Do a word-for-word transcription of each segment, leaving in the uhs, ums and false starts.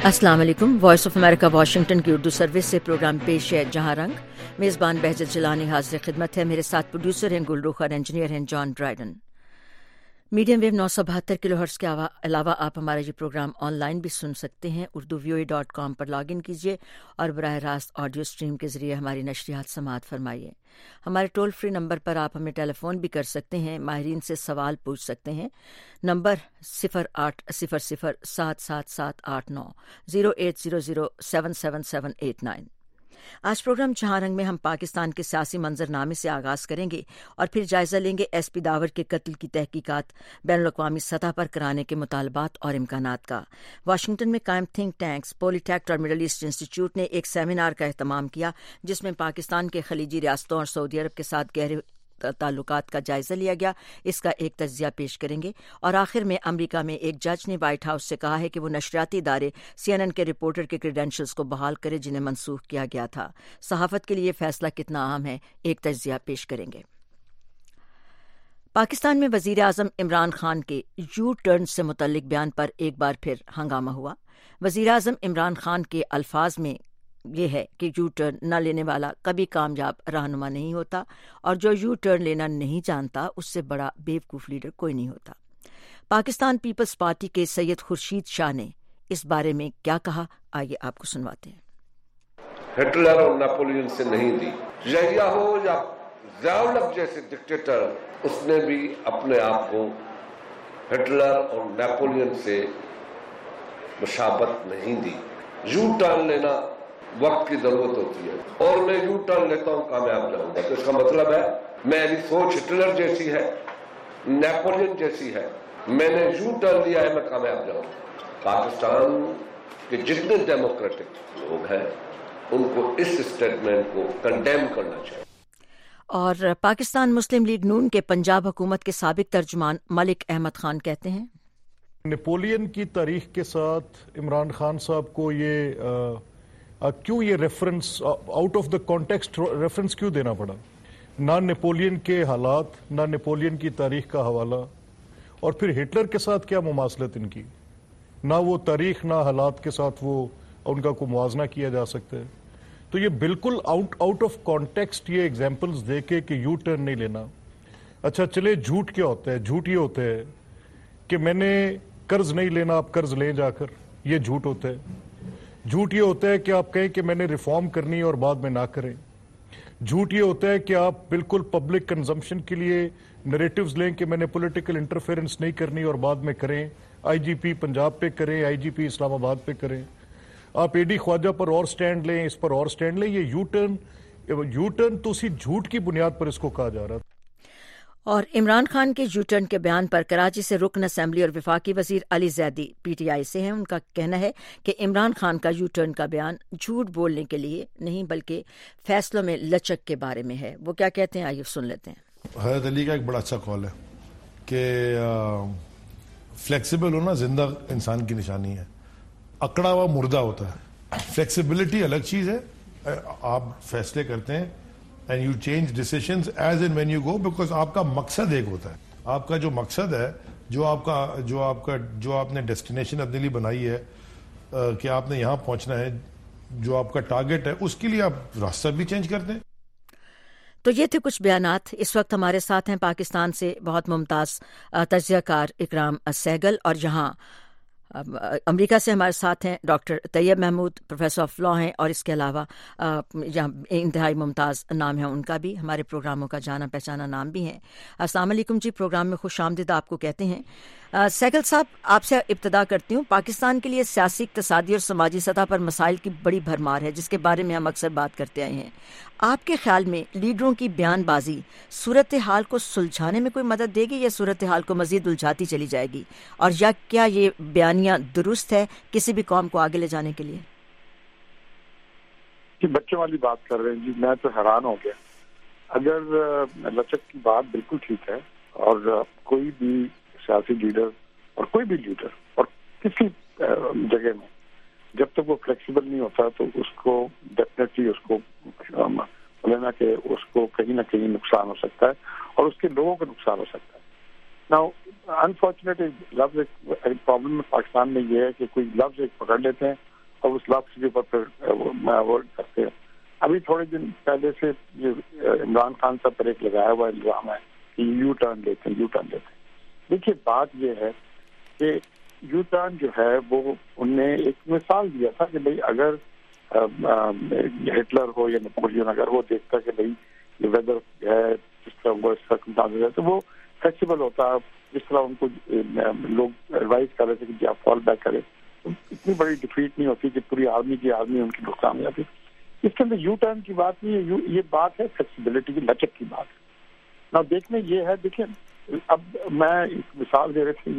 السلام علیکم۔ Voice of America Washington کی اردو سروس سے پروگرام پیش ہے جہاں رنگ۔ میزبان بہجت جیلانی حاضر خدمت ہے۔ میرے ساتھ پروڈیوسر ہیں گلروخ اور انجینئر ہیں جان ڈرائیڈن۔ میڈیم ویو نو سو بہتر کلو ہرٹز کے علاوہ آپ ہمارا یہ پروگرام آن لائن بھی سن سکتے ہیں۔ اردو وی او اے ڈاٹ کام پر لاگ ان کیجیے اور براہ راست آڈیو اسٹریم کے ذریعے ہماری نشریات سماعت فرمائیے۔ ہمارے ٹول فری نمبر پر آپ ہمیں ٹیلی فون بھی کر سکتے ہیں، ماہرین سے سوال پوچھ سکتے ہیں۔ نمبر صفر آٹھ صفر صفر سات سات سات آٹھ نو zero eight zero zero seven seven seven eight nine. آج پروگرام جہاں رنگ میں ہم پاکستان کے سیاسی منظر نامے سے آغاز کریں گے اور پھر جائزہ لیں گے ایس پی داور کے قتل کی تحقیقات بین الاقوامی سطح پر کرانے کے مطالبات اور امکانات کا۔ واشنگٹن میں قائم تھنک ٹینکس پولیٹیکٹ اور مڈل ایسٹ انسٹیٹیوٹ نے ایک سیمینار کا اہتمام کیا جس میں پاکستان کے خلیجی ریاستوں اور سعودی عرب کے ساتھ گہرے تعلقات کا جائزہ لیا گیا۔ اس کا ایک تجزیہ پیش کریں گے اور آخر میں امریکہ میں ایک جج نے وائٹ ہاؤس سے کہا ہے کہ وہ نشریاتی ادارے سی این این کے رپورٹر کے کریڈینشلز کو بحال کرے جنہیں منسوخ کیا گیا تھا۔ صحافت کے لیے فیصلہ کتنا اہم ہے، ایک تجزیہ پیش کریں گے۔ پاکستان میں وزیر اعظم عمران خان کے یو ٹرن سے متعلق بیان پر ایک بار پھر ہنگامہ ہوا۔ وزیر اعظم عمران خان کے الفاظ میں یہ ہے کہ یو ٹرن نہ لینے والا کبھی کامیاب رہنما نہیں ہوتا اور جو یو ٹرن لینا نہیں جانتا اس سے بڑا بیوقوف لیڈر کوئی نہیں ہوتا۔ پاکستان پیپلز پارٹی کے سید خورشید شاہ نے اس بارے میں کیا کہا، آئیے آپ کو سنواتے ہیں۔ ہٹلر اور نیپولین سے نہیں دی، ضیاء ہو یا ضیاء جیسے ڈکٹیٹر، اس نے بھی اپنے آپ کو ہٹلر اور نیپولین سے مشابہت نہیں دی۔ یو ٹرن لینا وقت کی ضرورت ہوتی ہے اور میں یو ٹرن لیتا ہوں کامیاب جاؤں گا، تو اس کا مطلب ہے میری سوچ ہٹلر جیسی ہے، نیپولین جیسی ہے، میں نے یو ٹرن لیا ہے، میں کامیاب جاؤں گا۔ پاکستان کے جتنے ڈیموکریٹک لوگ ہیں ان کو اس اسٹیٹمنٹ کو کنڈیم کرنا چاہیے۔ اور پاکستان مسلم لیگ نون کے پنجاب حکومت کے سابق ترجمان ملک احمد خان کہتے ہیں، نیپولین کی تاریخ کے ساتھ عمران خان صاحب کو یہ کیوں یہ reference out of the context reference کیوں دینا پڑا؟ نہ نیپولین کے حالات، نہ نیپولین کی تاریخ کا حوالہ، اور پھر ہٹلر کے ساتھ کیا مماثلت ان کی؟ نہ وہ تاریخ نہ حالات کے ساتھ وہ ان کا کوئی موازنہ کیا جا سکتا ہے۔ تو یہ بالکل آؤٹ آؤٹ آف کانٹیکسٹ یہ ایگزامپلز دے کے کہ یو ٹرن نہیں لینا۔ اچھا چلے، جھوٹ کیا ہوتا ہے؟ جھوٹ یہ ہوتا ہے کہ میں نے قرض نہیں لینا، آپ قرض لیں جا کر، یہ جھوٹ ہوتا ہے۔ جھوٹ یہ ہوتا ہے کہ آپ کہیں کہ میں نے ریفارم کرنی اور بعد میں نہ کریں۔ جھوٹ یہ ہوتا ہے کہ آپ بالکل پبلک کنزمپشن کے لیے نریٹیوز لیں کہ میں نے پولیٹیکل انٹرفیئرنس نہیں کرنی اور بعد میں کریں، آئی جی پی پنجاب پہ کریں، آئی جی پی اسلام آباد پہ کریں، آپ اے ڈی خواجہ پر اور سٹینڈ لیں، اس پر اور سٹینڈ لیں۔ یہ یو ٹرن یو ٹرن تو اسی جھوٹ کی بنیاد پر اس کو کہا جا رہا تھا۔ اور عمران خان کے یو ٹرن کے بیان پر کراچی سے رکن اسمبلی اور وفاقی وزیر علی زیدی پی ٹی آئی سے ہیں۔ ان کا کہنا ہے کہ عمران خان کا یو ٹرن کا بیان جھوٹ بولنے کے لیے نہیں بلکہ فیصلوں میں لچک کے بارے میں ہے۔ وہ کیا کہتے ہیں، آئیے سن لیتے ہیں۔ حضرت علی کا ایک بڑا اچھا قول ہے کہ فلیکسیبل ہونا زندہ انسان کی نشانی ہے، اکڑا ہوا مردہ ہوتا ہے۔ فلیکسیبلٹی الگ چیز ہے، آپ فیصلے کرتے ہیں and you change decisions as and when you go because آپ کا مقصد ایک ہوتا ہے۔ آپ کا جو مقصد ہے، جو آپ کا جو آپ کا جو آپ نے ڈیسٹینیشن اپنے لیے بنائی ہے کہ آپ نے یہاں پہنچنا ہے، جو آپ کا ٹارگٹ ہے، اس کے لیے آپ راستہ بھی چینج کرتے ہیں۔ تو یہ تھے کچھ بیانات۔ اس وقت ہمارے ساتھ ہیں پاکستان سے بہت ممتاز تجزیہ کار اکرام سہگل، اور یہاں امریکہ سے ہمارے ساتھ ہیں doctor Tayyab Mahmood, professor of law ہیں، اور اس کے علاوہ یہاں انتہائی ممتاز نام ہے ان کا بھی، ہمارے پروگراموں کا جانا پہچانا نام بھی ہے۔ السلام علیکم جی، پروگرام میں خوش آمدید آپ کو کہتے ہیں۔ سہگل صاحب، آپ سے ابتدا کرتی ہوں۔ پاکستان کے لیے سیاسی، اقتصادی اور سماجی سطح پر مسائل کی بڑی بھرمار ہے جس کے بارے میں ہم اکثر بات کرتے آئے ہیں۔ آپ کے خیال میں لیڈروں کی بیان بازی صورتحال کو سلجھانے میں کوئی مدد دے گی یا صورتحال کو مزید الجھاتی چلی جائے گی، اور یا کیا یہ بیانیہ درست ہے کسی بھی قوم کو آگے لے جانے کے لیے؟ جی، بچوں والی بات کر رہے ہیں جی، میں تو حیران ہو گیا۔ اگر لچک کی بات بالکل ٹھیک ہے، اور کوئی بھی سیاسی لیڈر اور کوئی بھی لیڈر اور کسی جگہ میں جب تک وہ فلیکسیبل نہیں ہوتا تو اس کو ڈیفینیٹلی اس کو لینا کہ اس کو کہیں نہ کہیں نقصان ہو سکتا ہے اور اس کے لوگوں کو نقصان ہو سکتا ہے۔ ناؤ انفارچونیٹلی لفظ ایک پرابلم پاکستان میں یہ ہے کہ کوئی لفظ ایک پکڑ لیتے ہیں اور اس لفظ کے اوپر پھر وہ کرتے ہیں. ابھی تھوڑے دن پہلے سے یہ عمران خان صاحب پر ایک لگایا ہوا الزام ہے کہ یو ٹرن لیتے ہیں یو ٹرن لیتے ہیں. دیکھیے بات یہ ہے کہ یو ٹرن جو ہے وہ انہوں نے ایک مثال دیا تھا کہ بھائی اگر ہٹلر ہو یا نیپولین اگر وہ دیکھتا کہ بھائی یہ ویدر ہے جس طرح وہ سرکمسٹانسز ہے تو وہ فلیکسیبل ہوتا. جس طرح ان کو لوگ ایڈوائز کر رہے تھے کہ آپ فال بیک کریں تو اتنی بڑی ڈیفیٹ نہیں ہوتی کہ پوری آرمی کی آرمی ان کی نقصان ہو جاتی. اس کے اندر یو ٹرن کی بات نہیں ہے, یہ بات ہے فلیکسیبلٹی کی, لچک کی بات ہے. نہ دیکھنے یہ ہے, دیکھیں اب میں ایک مثال دے رہے تھے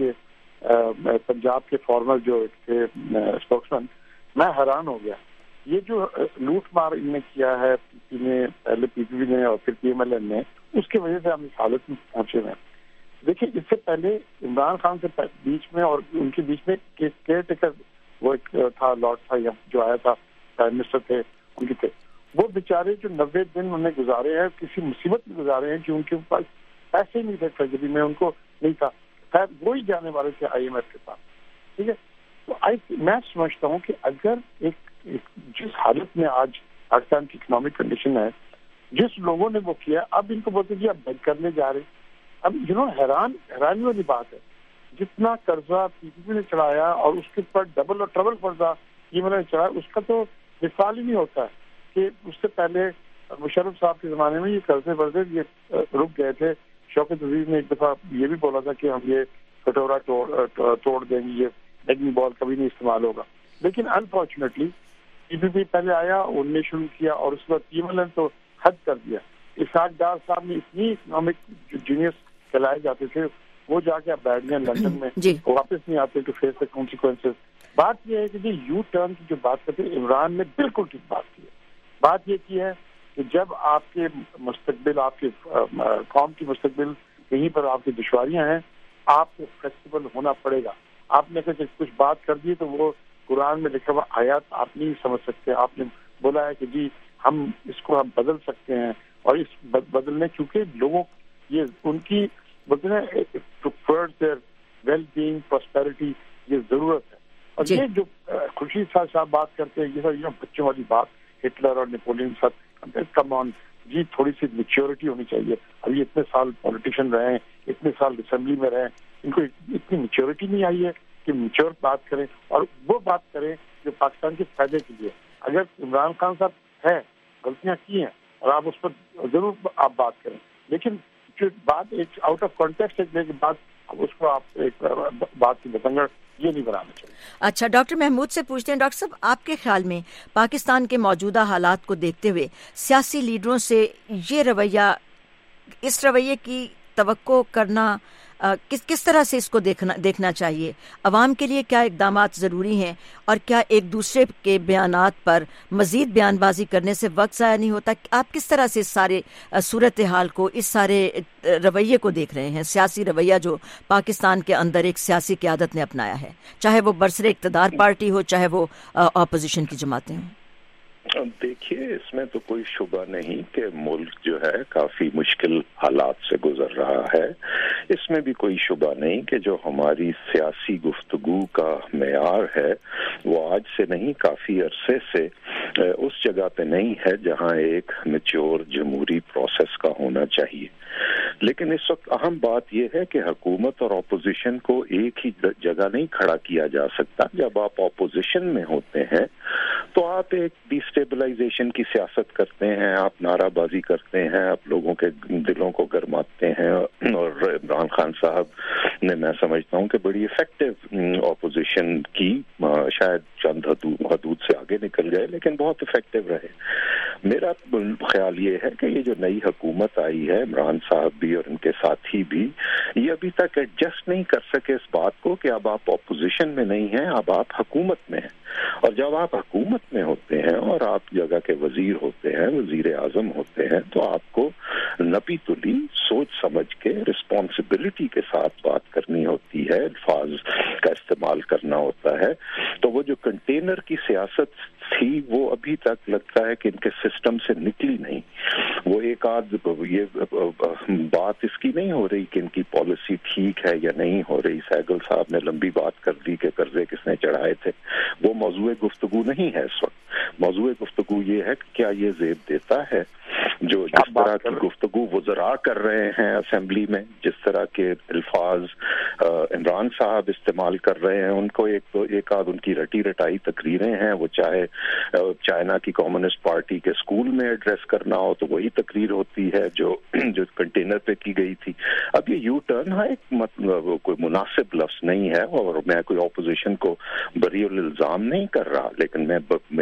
یہ پنجاب کے فارمر جو تھے اسپوکس مین, میں حیران ہو گیا یہ جو لوٹ مار ان نے کیا ہے پی پی نے, پہلے پی پی پی نے اور پھر پی ایم ایل این نے, اس کی وجہ سے ہم اس حالت میں پہنچے ہیں. دیکھیں اس سے پہلے عمران خان سے بیچ میں اور ان کے بیچ میں کیئر ٹیکر وہ ایک تھا لارڈ تھا جو آیا تھا پرائم منسٹر تھے ان کے تھے, وہ بیچارے جو نوے دن انہوں نے گزارے ہیں کسی مصیبت میں گزارے ہیں کہ ان کے پاس پیسے نہیں تھے ٹریجری میں, ان کو نہیں تھا, خیر وہی جانے والے تھے آئی ایم ایف کے پاس. ٹھیک ہے, تو میں سمجھتا ہوں کہ اگر ایک جس حالت میں آج پاکستان کی اکنامک کنڈیشن ہے, جس لوگوں نے وہ کیا, اب ان کو بولتے جی اب بیک کرنے جا رہے. اب یو نو حیران حیرانی والی بات ہے, جتنا قرضہ پی پی پی نے چڑھایا اور اس کے اوپر ڈبل اور ٹربل قرضہ یہ میں نے چڑھایا, اس کا تو مثال ہی نہیں ہوتا ہے کہ اس سے پہلے مشرف صاحب کے زمانے میں یہ قرضے ورضے یہ رک گئے تھے. شوکت عزیز نے ایک دفعہ یہ بھی بولا تھا کہ ہم یہ کٹورا توڑ دیں گے, یہ بیگنگ بال کبھی نہیں استعمال ہوگا. لیکن انفارچونیٹلی پی پی پی پہلے آیا, انہوں نے شروع کیا اور اس کے بعد پی ایم ایل این تو حد کر دیا. اسحاق ڈار صاحب نے اتنی اکنامک جینیس چلائے جاتے تھے, وہ جا کے اب بیٹھ گئے لندن میں, واپس نہیں آتے ٹو فیس دا کانسیکوینسز. بات یہ ہے کہ جی یو ٹرن کی جو بات کرتے ہیں عمران نے بالکل ٹھیک بات کی ہے. بات یہ کی ہے کہ جب آپ کے مستقبل, آپ کے قوم کی مستقبل کہیں پر آپ کی دشواریاں ہیں, آپ کو فلیکسیبل ہونا پڑے گا. آپ نے کہ کچھ بات کر دی تو وہ قرآن میں لکھا ہوا آیات آپ نہیں سمجھ سکتے. آپ نے بولا ہے کہ جی ہم اس کو ہم بدل سکتے ہیں, اور اس بدلنے چونکہ لوگوں یہ ان کی بولتے ہیں ویل بینگ پراسپیرٹی یہ ضرورت ہے. اور یہ جو خوشی صاحب بات کرتے ہیں یہ سب بچوں والی بات, ہٹلر اور نیپولین سب کم آن جی تھوڑی سی میچیورٹی ہونی چاہیے. اب یہ اتنے سال پولیٹیشین رہے ہیں, اتنے سال اسمبلی میں رہے ہیں, ان کو اتنی میچیورٹی نہیں آئی ہے کہ میچور بات کریں اور وہ بات کریں جو پاکستان کے فائدے کے لیے. اگر عمران خان صاحب ہے غلطیاں کی ہیں اور آپ اس پر ضرور آپ بات کریں, لیکن جو بات ایک آؤٹ آف کانٹیکسٹ ایک کے بعد اس کو آپ ایک بات کی بتنگڑ یہ نہیں بنانا چاہیے. اچھا ڈاکٹر محمود سے پوچھتے ہیں, ڈاکٹر صاحب آپ کے خیال میں پاکستان کے موجودہ حالات کو دیکھتے ہوئے سیاسی لیڈروں سے یہ رویہ, اس رویے کی توقع کرنا کس کس طرح سے اس کو دیکھنا دیکھنا چاہیے؟ عوام کے لیے کیا اقدامات ضروری ہیں, اور کیا ایک دوسرے کے بیانات پر مزید بیان بازی کرنے سے وقت ضائع نہیں ہوتا؟ آپ کس طرح سے اس سارے صورتحال کو, اس سارے رویے کو دیکھ رہے ہیں, سیاسی رویہ جو پاکستان کے اندر ایک سیاسی قیادت نے اپنایا ہے, چاہے وہ برسر اقتدار پارٹی ہو چاہے وہ اپوزیشن کی جماعتیں ہوں؟ دیکھیے اس میں تو کوئی شبہ نہیں کہ ملک جو ہے کافی مشکل حالات سے گزر رہا ہے. اس میں بھی کوئی شبہ نہیں کہ جو ہماری سیاسی گفتگو کا معیار ہے وہ آج سے نہیں کافی عرصے سے اس جگہ پہ نہیں ہے جہاں ایک میچور جمہوری پروسیس کا ہونا چاہیے. لیکن اس وقت اہم بات یہ ہے کہ حکومت اور اپوزیشن کو ایک ہی جگہ نہیں کھڑا کیا جا سکتا. جب آپ اپوزیشن میں ہوتے ہیں تو آپ ایک ڈی اسٹیبلائزیشن کی سیاست کرتے ہیں, آپ نعرہ بازی کرتے ہیں, آپ لوگوں کے دلوں کو گرماتے ہیں, اور عمران خان صاحب نے میں سمجھتا ہوں کہ بڑی افیکٹو اپوزیشن کی, شاید چند حدود سے آگے نکل گئے لیکن بہت افیکٹو رہے. میرا خیال یہ ہے کہ یہ جو نئی حکومت آئی ہے, عمران صاحب بھی اور ان کے ساتھی بھی, یہ ابھی تک ایڈجسٹ نہیں کر سکے اس بات کو کہ اب آپ اپوزیشن میں نہیں ہیں, اب آپ حکومت میں ہیں. اور جب آپ حکومت میں ہوتے ہیں اور آپ جگہ کے وزیر ہوتے ہیں, وزیر اعظم ہوتے ہیں, تو آپ کو نبی تلی سوچ سمجھ کے رسپانسبلٹی کے ساتھ بات کرنی ہوتی ہے، الفاظ کا استعمال کرنا ہوتا ہے. تو وہ جو کنٹینر کی سیاست تھی وہ ابھی تک لگتا ہے کہ ان کے سسٹم سے نکلی نہیں. وہ ایک آدھ یہ بات اس کی نہیں ہو رہی کہ ان کی پالیسی ٹھیک ہے یا نہیں ہو رہی. سہگل صاحب نے لمبی بات کر دی کہ قرضے کس نے چڑھائے تھے. وہ موضوع گفتگو نہیں ہے اس وقت. موضوع گفتگو یہ ہے کہ کیا یہ زیب دیتا ہے جو جس طرح کی گفتگو وزراء کر رہے ہیں اسمبلی میں، جس طرح کے الفاظ عمران صاحب استعمال کر رہے ہیں، ان کو ایک تو ایک آدھ ان کی رٹی رٹائی تقریریں ہیں. وہ چاہے چائنا کی کمیونسٹ پارٹی کے اسکول میں ایڈریس کرنا ہو تو وہی تقریر ہوتی ہے جو جو کنٹینر پہ کی گئی تھی. اب یہ یو ٹرن ہے ایک مطلب کوئی مناسب لفظ نہیں ہے، اور میں کوئی اپوزیشن کو بری الزام نہیں کر رہا، لیکن میں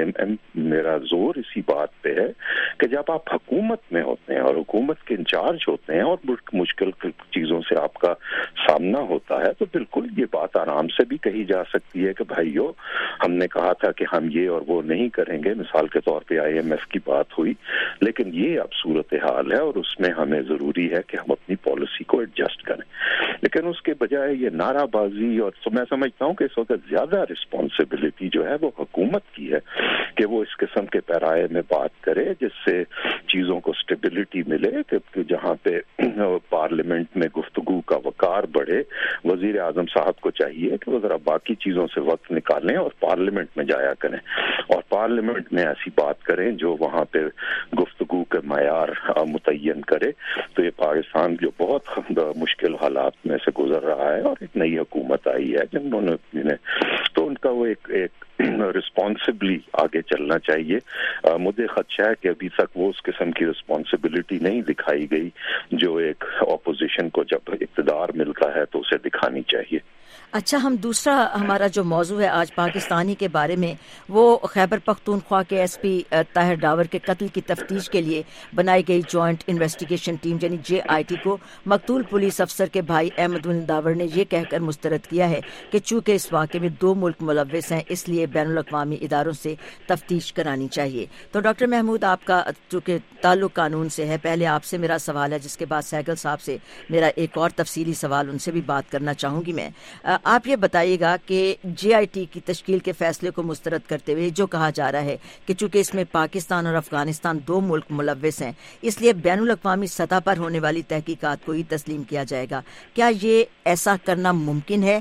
میرا زور اسی بات پہ ہے کہ جب آپ حکومت میں ہوتے ہیں اور حکومت کے انچارج ہوتے ہیں اور مشکل چیزوں سے آپ کا سامنا ہوتا ہے تو بالکل یہ بات آرام سے بھی کہی جا سکتی ہے کہ بھائیو ہم نے کہا تھا کہ ہم یہ اور وہ نہیں کریں گے. مثال کے طور پہ آئی ایم ایف کی بات ہوئی، لیکن یہ اب صورتحال ہے اور اس میں ہمیں ضروری ہے کہ ہم اپنی پالیسی کو ایڈجسٹ کریں. لیکن اس کے بجائے یہ نعرہ بازی، اور تو میں سمجھتا ہوں کہ اس وقت زیادہ رسپانسبلٹی جو ہے وہ حکومت کی ہے کہ وہ اس قسم کے پیرائے میں بات کرے جس سے چیزوں کو اسٹیبلٹی ملے، کہ جہاں پہ پارلیمنٹ میں گفتگو کا وقار بڑھے. وزیر اعظم صاحب کو چاہیے کہ وہ ذرا باقی چیزوں سے وقت نکالیں اور پارلیمنٹ میں جایا کریں اور پارلیمنٹ میں ایسی بات کریں جو وہاں پہ گفتگو کے معیار متعین کرے. تو یہ پاکستان جو بہت مشکل حالات میں سے گزر رہا ہے اور ایک نئی حکومت آئی ہے جنہوں نے تو ان کا وہ ایک ایک رسپانسبلی آگے چلنا چاہیے. مجھے خدشہ ہے کہ ابھی تک وہ اس قسم کی رسپانسبلٹی نہیں دکھائی گئی جو ایک اپوزیشن کو جب اقتدار ملتا ہے تو اسے دکھانی چاہیے. اچھا، ہم دوسرا ہمارا جو موضوع ہے آج پاکستانی کے بارے میں، وہ خیبر پختونخوا کے ایس پی طاہر ڈاور کے قتل کی تفتیش کے لیے بنائی گئی جوائنٹ انویسٹیگیشن ٹیم یعنی جے آئی ٹی کو مقتول پولیس افسر کے بھائی احمد بن ڈاور نے یہ کہہ کر مسترد کیا ہے کہ چونکہ اس واقعے میں دو ملک ملوث ہیں اس لیے بین الاقوامی اداروں سے تفتیش کرانی چاہیے. تو ڈاکٹر محمود، آپ کا چونکہ تعلق قانون سے ہے، پہلے آپ سے میرا سوال ہے جس کے بعد سہگل صاحب سے میرا ایک اور تفصیلی سوال ان سے بھی بات کرنا چاہوں گی. میں آپ یہ بتائیے گا کہ جے آئی ٹی کی تشکیل کے فیصلے کو مسترد کرتے ہوئے جو کہا جا رہا ہے کہ چونکہ اس میں پاکستان اور افغانستان دو ملک ملوث ہیں اس لیے بین الاقوامی سطح پر ہونے والی تحقیقات کو ہی تسلیم کیا جائے گا، کیا یہ ایسا کرنا ممکن ہے؟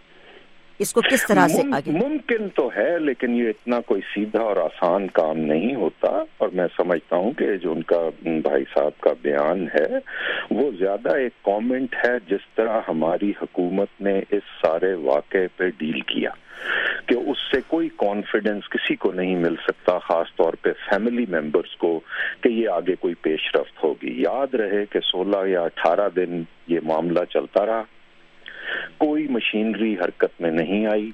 اس کو کس طرح سے آگے؟ ممکن تو ہے لیکن یہ اتنا کوئی سیدھا اور آسان کام نہیں ہوتا، اور میں سمجھتا ہوں کہ جو ان کا بھائی صاحب کا بیان ہے وہ زیادہ ایک کامنٹ ہے جس طرح ہماری حکومت نے اس سارے واقعے پہ ڈیل کیا کہ اس سے کوئی کانفیڈنس کسی کو نہیں مل سکتا، خاص طور پہ فیملی ممبرز کو، کہ یہ آگے کوئی پیش رفت ہوگی. یاد رہے کہ سولہ یا اٹھارہ دن یہ معاملہ چلتا رہا، کوئی مشینری حرکت میں نہیں آئی.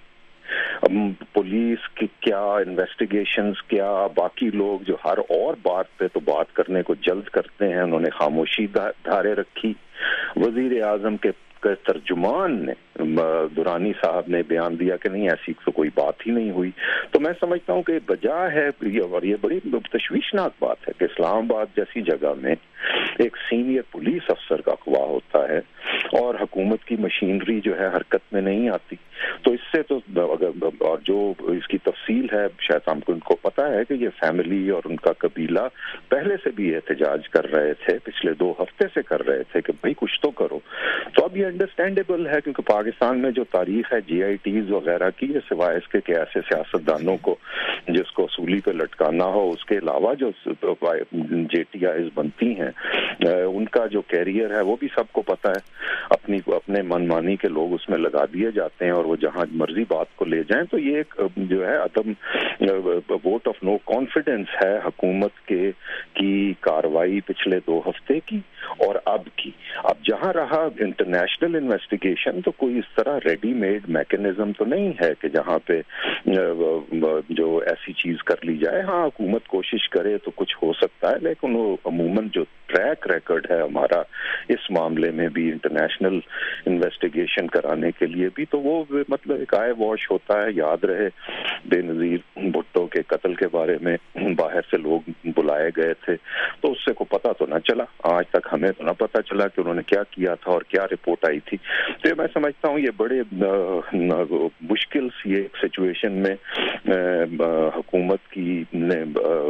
پولیس کی کیا انویسٹیگیشنز کیا، باقی لوگ جو ہر اور بات پہ تو بات کرنے کو جلد کرتے ہیں انہوں نے خاموشی دھارے رکھی. وزیر اعظم کے ترجمان نے دورانی صاحب نے بیان دیا کہ نہیں ایسی تو کوئی بات ہی نہیں ہوئی. تو میں سمجھتا ہوں کہ بجا ہے، اور یہ بڑی تشویشناک بات ہے کہ اسلام آباد جیسی جگہ میں ایک سینئر پولیس افسر کا اغوا ہوتا ہے اور حکومت کی مشینری جو ہے حرکت میں نہیں آتی. تو اس سے تو اگر اور جو اس کی تفصیل ہے شاید ہم کو ان کو پتا ہے کہ یہ فیملی اور ان کا قبیلہ پہلے سے بھی احتجاج کر رہے تھے، پچھلے دو ہفتے سے کر رہے تھے کہ بھائی کچھ تو کرو. تو اب یہ انڈرسٹینڈیبل ہے کیونکہ پاکستان میں جو تاریخ ہے جی آئی ٹیز وغیرہ کی، یہ سوائے اس کے کہ ایسے سیاستدانوں کو جس کو اصولی پہ لٹکانا ہو، اس کے علاوہ جو جے ٹی آئیز بنتی ہیں ان کا جو کیریئر ہے وہ بھی سب کو پتا ہے. اپنی اپنے من مانی کے لوگ اس میں لگا دیے جاتے ہیں اور وہ جہاں مرضی بات کو لے جائیں. تو یہ ایک جو ہے عدم ووٹ آف نو کانفیڈنس ہے حکومت کے کی کاروائی پچھلے دو ہفتے کی اور اب کی. اب جہاں رہا انٹرنیشنل انویسٹیگیشن تو کوئی اس طرح ریڈی میڈ میکنزم تو نہیں ہے کہ جہاں پہ جو ایسی چیز کر لی جائے. ہاں حکومت کوشش کرے تو کچھ ہو سکتا ہے، لیکن وہ عموماً جو ٹریک ریکارڈ ہے ہمارا اس معاملے میں بھی انٹرنیشنل انویسٹیگیشن کرانے کے لیے بھی، تو وہ مطلب ایک آئے واش ہوتا ہے. یاد رہے بے نظیر بھٹو بھٹو کے قتل کے بارے میں باہر سے لوگ بلائے گئے تھے تو اس سے کو پتہ تو نہ چلا, آج تک ہمیں تو نہ پتہ چلا کہ انہوں نے کیا کیا تھا اور کیا رپورٹ آئی تھی. تو میں سمجھتا ہوں یہ بڑے مشکل سی ایک سچویشن میں حکومت کی نے,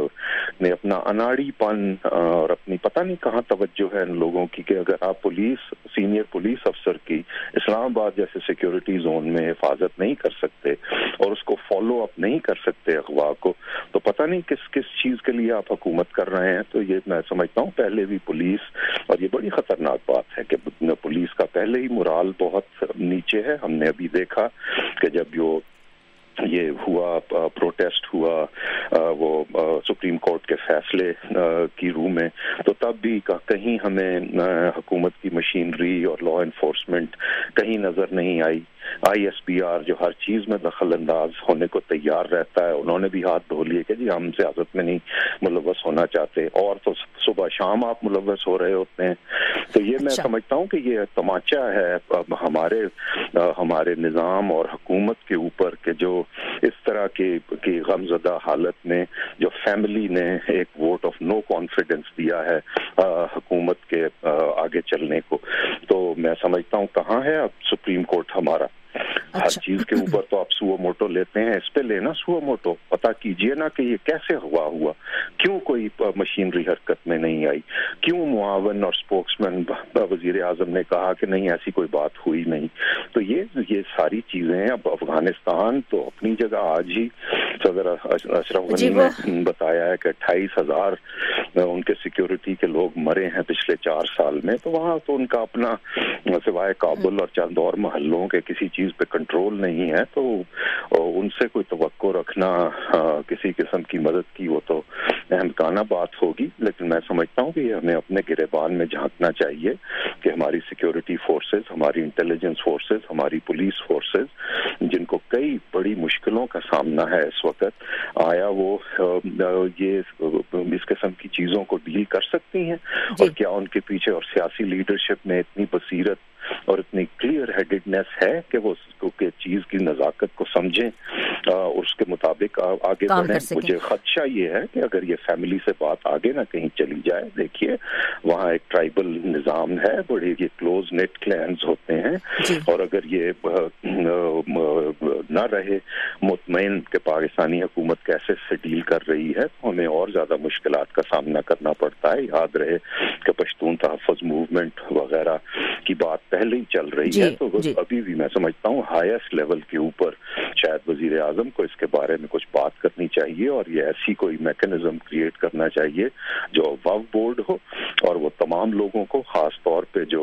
نے اپنا اناڑی پن اور اپنی پتہ نہیں کہاں توجہ ہے ان لوگوں کی کہ اگر آپ پولیس سینئر پولیس افسر کی اسلام آباد جیسے سیکیورٹی زون میں حفاظت نہیں کر سکتے اور اس کو فالو اپ نہیں کر سکتے اغوا کو, تو پتہ نہیں کس کس چیز کے لیے آپ حکومت کر رہے ہیں. تو یہ میں سمجھتا ہوں پہلے بھی پولیس, اور یہ بڑی خطرناک بات ہے کہ پولیس کا پہلے ہی مورال بہت نیچے ہے. ہم نے ابھی دیکھا کہ جب جو یہ ہوا پروٹیسٹ ہوا وہ سپریم کورٹ کے فیصلے کی روح میں, تو تب بھی کہیں ہمیں حکومت کی مشینری اور لا انفورسمنٹ کہیں نظر نہیں آئی. آئی ایس پی آر جو ہر چیز میں دخل انداز ہونے کو تیار رہتا ہے, انہوں نے بھی ہاتھ دھو لیے کہ جی ہم سیاست میں نہیں ملوث ہونا چاہتے, اور تو صبح شام آپ ملوث ہو رہے ہوتے ہیں. تو یہ میں سمجھتا ہوں کہ یہ تماچا ہے ہمارے ہمارے نظام اور حکومت کے اوپر کہ جو اس طرح کی کی غمزدہ حالت میں جو فیملی نے ایک ووٹ آف نو کانفیڈنس دیا ہے حکومت کے آگے چلنے کو. تو میں سمجھتا ہوں کہاں ہے اب سپریم کورٹ ہمارا, ہر چیز کے اوپر تو آپ سو موٹو لیتے ہیں, اس پہ لینا سو موٹو, پتا کیجئے نا کہ یہ کیسے ہوا ہوا, کیوں کوئی مشینری حرکت میں نہیں آئی, کیوں معاون اور سپوکس مین وزیر اعظم نے کہا کہ نہیں ایسی کوئی بات ہوئی نہیں. تو یہ یہ ساری چیزیں اب افغانستان تو اپنی جگہ آج ہی صدر اشرف غنی نے بتایا ہے کہ اٹھائیس ہزار ان کے سیکیورٹی کے لوگ مرے ہیں پچھلے چار سال میں. تو وہاں تو ان کا اپنا سوائے کابل اور چند اور محلوں کے کسی چیز پہ کنٹرول نہیں ہے, تو ان سے کوئی توقع رکھنا کسی قسم کی مدد کی وہ تو احمقانہ بات ہوگی. لیکن میں سمجھتا ہوں کہ ہمیں اپنے گریبان میں جھانکنا چاہیے کہ ہماری سیکیورٹی فورسز, ہماری انٹیلیجنس فورسز, ہماری پولیس فورسز جن کو کئی بڑی مشکلوں کا سامنا ہے اس وقت, آیا وہ یہ اس قسم کی چیزوں کو ڈیل کر سکتی ہیں, اور کیا ان کے پیچھے اور سیاسی لیڈرشپ میں اتنی بصیرت اور اتنی کلیئر ہیڈڈنس ہے کہ وہ چیز کی نزاکت کو سمجھیں اور اس کے مطابق آگے بڑھیں. مجھے خدشہ یہ ہے کہ اگر یہ فیملی سے بات آگے نہ کہیں چلی جائے, دیکھیے وہاں ایک ٹرائبل نظام ہے, بڑے یہ کلوز نیٹ کلینز ہوتے ہیں, اور اگر یہ نہ رہے مطمئن کہ پاکستانی حکومت کیسے سے ڈیل کر رہی ہے, تو ہمیں اور زیادہ مشکلات کا سامنا کرنا پڑتا ہے. یاد رہے کہ پشتون تحفظ موومنٹ وغیرہ کی بات پہلے ہی چل رہی جی, ہے, تو جی. ابھی بھی میں سمجھتا ہوں ہائیسٹ لیول کے اوپر شاید وزیر اعظم کو اس کے بارے میں کچھ بات کرنی چاہیے, اور یہ ایسی کوئی میکنزم کریٹ کرنا چاہیے جو وقف بورڈ ہو, اور وہ تمام لوگوں کو خاص طور پہ جو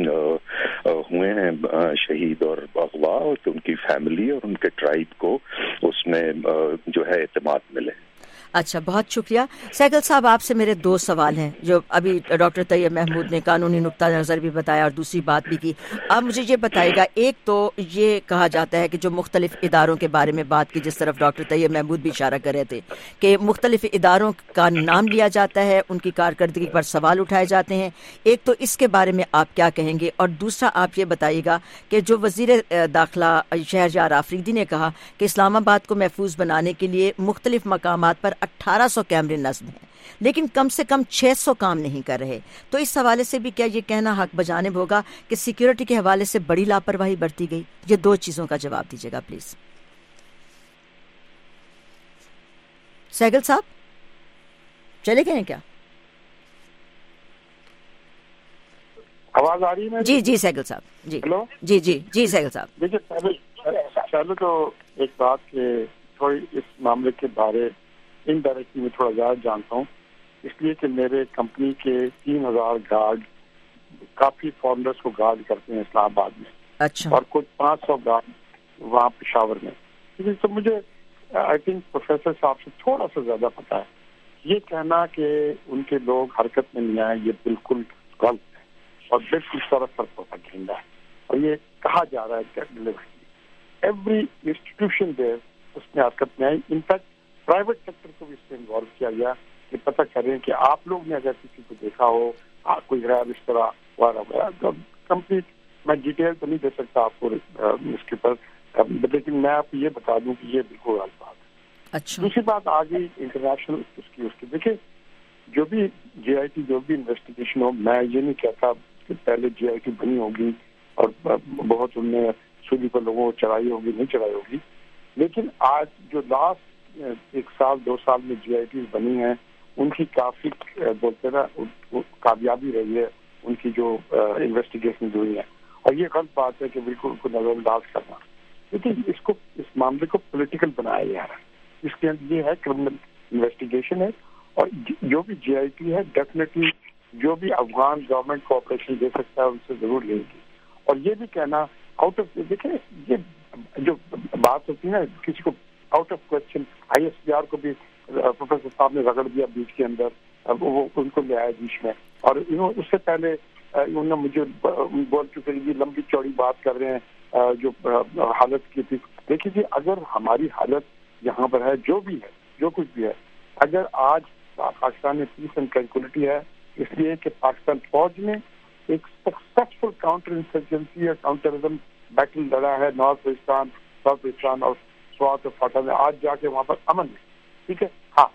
ہوئے ہیں شہید اور اغوا, اور ان کی فیملی اور ان کے ٹرائب کو اس میں جو ہے اعتماد ملے. اچھا, بہت شکریہ. سہگل صاحب, آپ سے میرے دو سوال ہیں جو ابھی ڈاکٹر طیب محمود نے قانونی نقطہ نظر بھی بتایا اور دوسری بات بھی کی. آپ مجھے یہ بتائیے گا, ایک تو یہ کہا جاتا ہے کہ جو مختلف اداروں کے بارے میں بات کی جس طرف ڈاکٹر طیب محمود بھی اشارہ کر رہے تھے کہ مختلف اداروں کا نام لیا جاتا ہے, ان کی کارکردگی پر سوال اٹھائے جاتے ہیں, ایک تو اس کے بارے میں آپ کیا کہیں گے, اور دوسرا آپ یہ بتائیے گا کہ جو وزیر داخلہ شہریار آفریدی نے کہا کہ اسلام آباد کو محفوظ بنانے کے لیے مختلف مقامات پر اٹھارہ سو کیمرے نصب ہیں لیکن کم سے کم چھ سو کام نہیں کر رہے, تو اس حوالے سے بھی کیا یہ کہنا حق بجانب ہوگا کہ سیکیورٹی کے حوالے سے بڑی لاپرواہی برتی گئی؟ یہ دو چیزوں کا جواب دیجیے گا پلیز. سہگل صاحب چلے گئے ہیں کیا؟ آواز آ رہی ہے؟ جی جی سہگل صاحب, جی ہیلو, جی جی جی سہگل صاحب. دیکھیے پہلے تو ایک بات کہ تھوڑی اس معاملے کے بارے انڈائریکٹلی میں تھوڑا زیادہ جانتا ہوں, اس لیے کہ میرے کمپنی کے تین ہزار گارڈ کافی فارمرز کو گارڈ کرتے ہیں اسلام آباد میں, اچھا, اور کچھ پانچ سو گارڈ وہاں پشاور میں. لیکن سب مجھے آئی تھنک پروفیسر صاحب سے تھوڑا سا زیادہ پتا ہے. یہ کہنا کہ ان کے لوگ حرکت میں نہیں آئے یہ بالکل غلط ہے اور بالکل سرف پر پروپیگنڈا ہے, اور یہ کہا جا رہا ہے کہ ایوری انسٹیٹیوشن دیر اس میں حرکت میں آئی. انفیکٹ پرائیویٹ سیکٹر کو بھی اس میں انوالو کیا گیا کہ پتہ کریں کہ آپ لوگ نے اگر کسی کو دیکھا ہو کوئی غیر اس طرح وغیرہ وغیرہ. کمپلیٹ میں ڈیٹیل تو نہیں دے سکتا آپ کو اس کے اوپر, لیکن میں آپ کو یہ بتا دوں کہ یہ بالکل غلط بات ہے. اچھا. دوسری بات آ گئی انٹرنیشنل اس کی اس کی دیکھیں جو بھی جے آئی ٹی جو بھی انویسٹیگیشن ہو, میں یہ نہیں کہتا کہ پہلے جے آئی ٹی بنی ہوگی اور بہت ان نے سولی پر لوگوں کو چڑھائی ہوگی, نہیں چڑھائی ہوگی, لیکن آج جو لاسٹ ایک سال دو سال میں جے آئی ٹی بنی ہیں ان کی کافی بولتے نا کامیابی رہی ہے ان کی جو انویسٹیگیشن ہوئی ہے, اور یہ غلط بات ہے کہ بالکل ان کو نظر انداز کرنا. لیکن اس کو اس معاملے کو پولیٹیکل بنایا جا رہا ہے. اس کے اندر یہ ہے کرمنل انویسٹیگیشن ہے, اور جو بھی جے آئی ٹی ہے ڈیفینیٹلی جو بھی افغان گورنمنٹ کوآپریشن دے سکتا ہے ان سے ضرور لے گی. اور یہ بھی کہنا آؤٹ آف دیکھیں یہ جو بات ہوتی ہے نا کسی کو out of question, I S P R کو بھی پروفیسر صاحب نے رگڑ دیا بیچ کے اندر, وہ ان کو لے آیا بیچ میں, اور اس سے پہلے انہوں نے مجھے بول چکے یہ لمبی چوڑی بات کر رہے ہیں جو حالت کی تھی. دیکھیے اگر ہماری حالت یہاں پر ہے جو بھی ہے جو کچھ بھی ہے, اگر آج پاکستان میں پیس اینڈ ٹرانکولیٹی ہے اس لیے کہ پاکستان فوج نے ایک سکسیسفل کاؤنٹر انسرجنسی یا کاؤنٹرزم بیٹل لڑا ہے نارتھ ویسٹان ساؤتھ ویسٹان اور سوات اور فاٹا میں, آج جا کے وہاں پر امن ہے. ٹھیک ہے,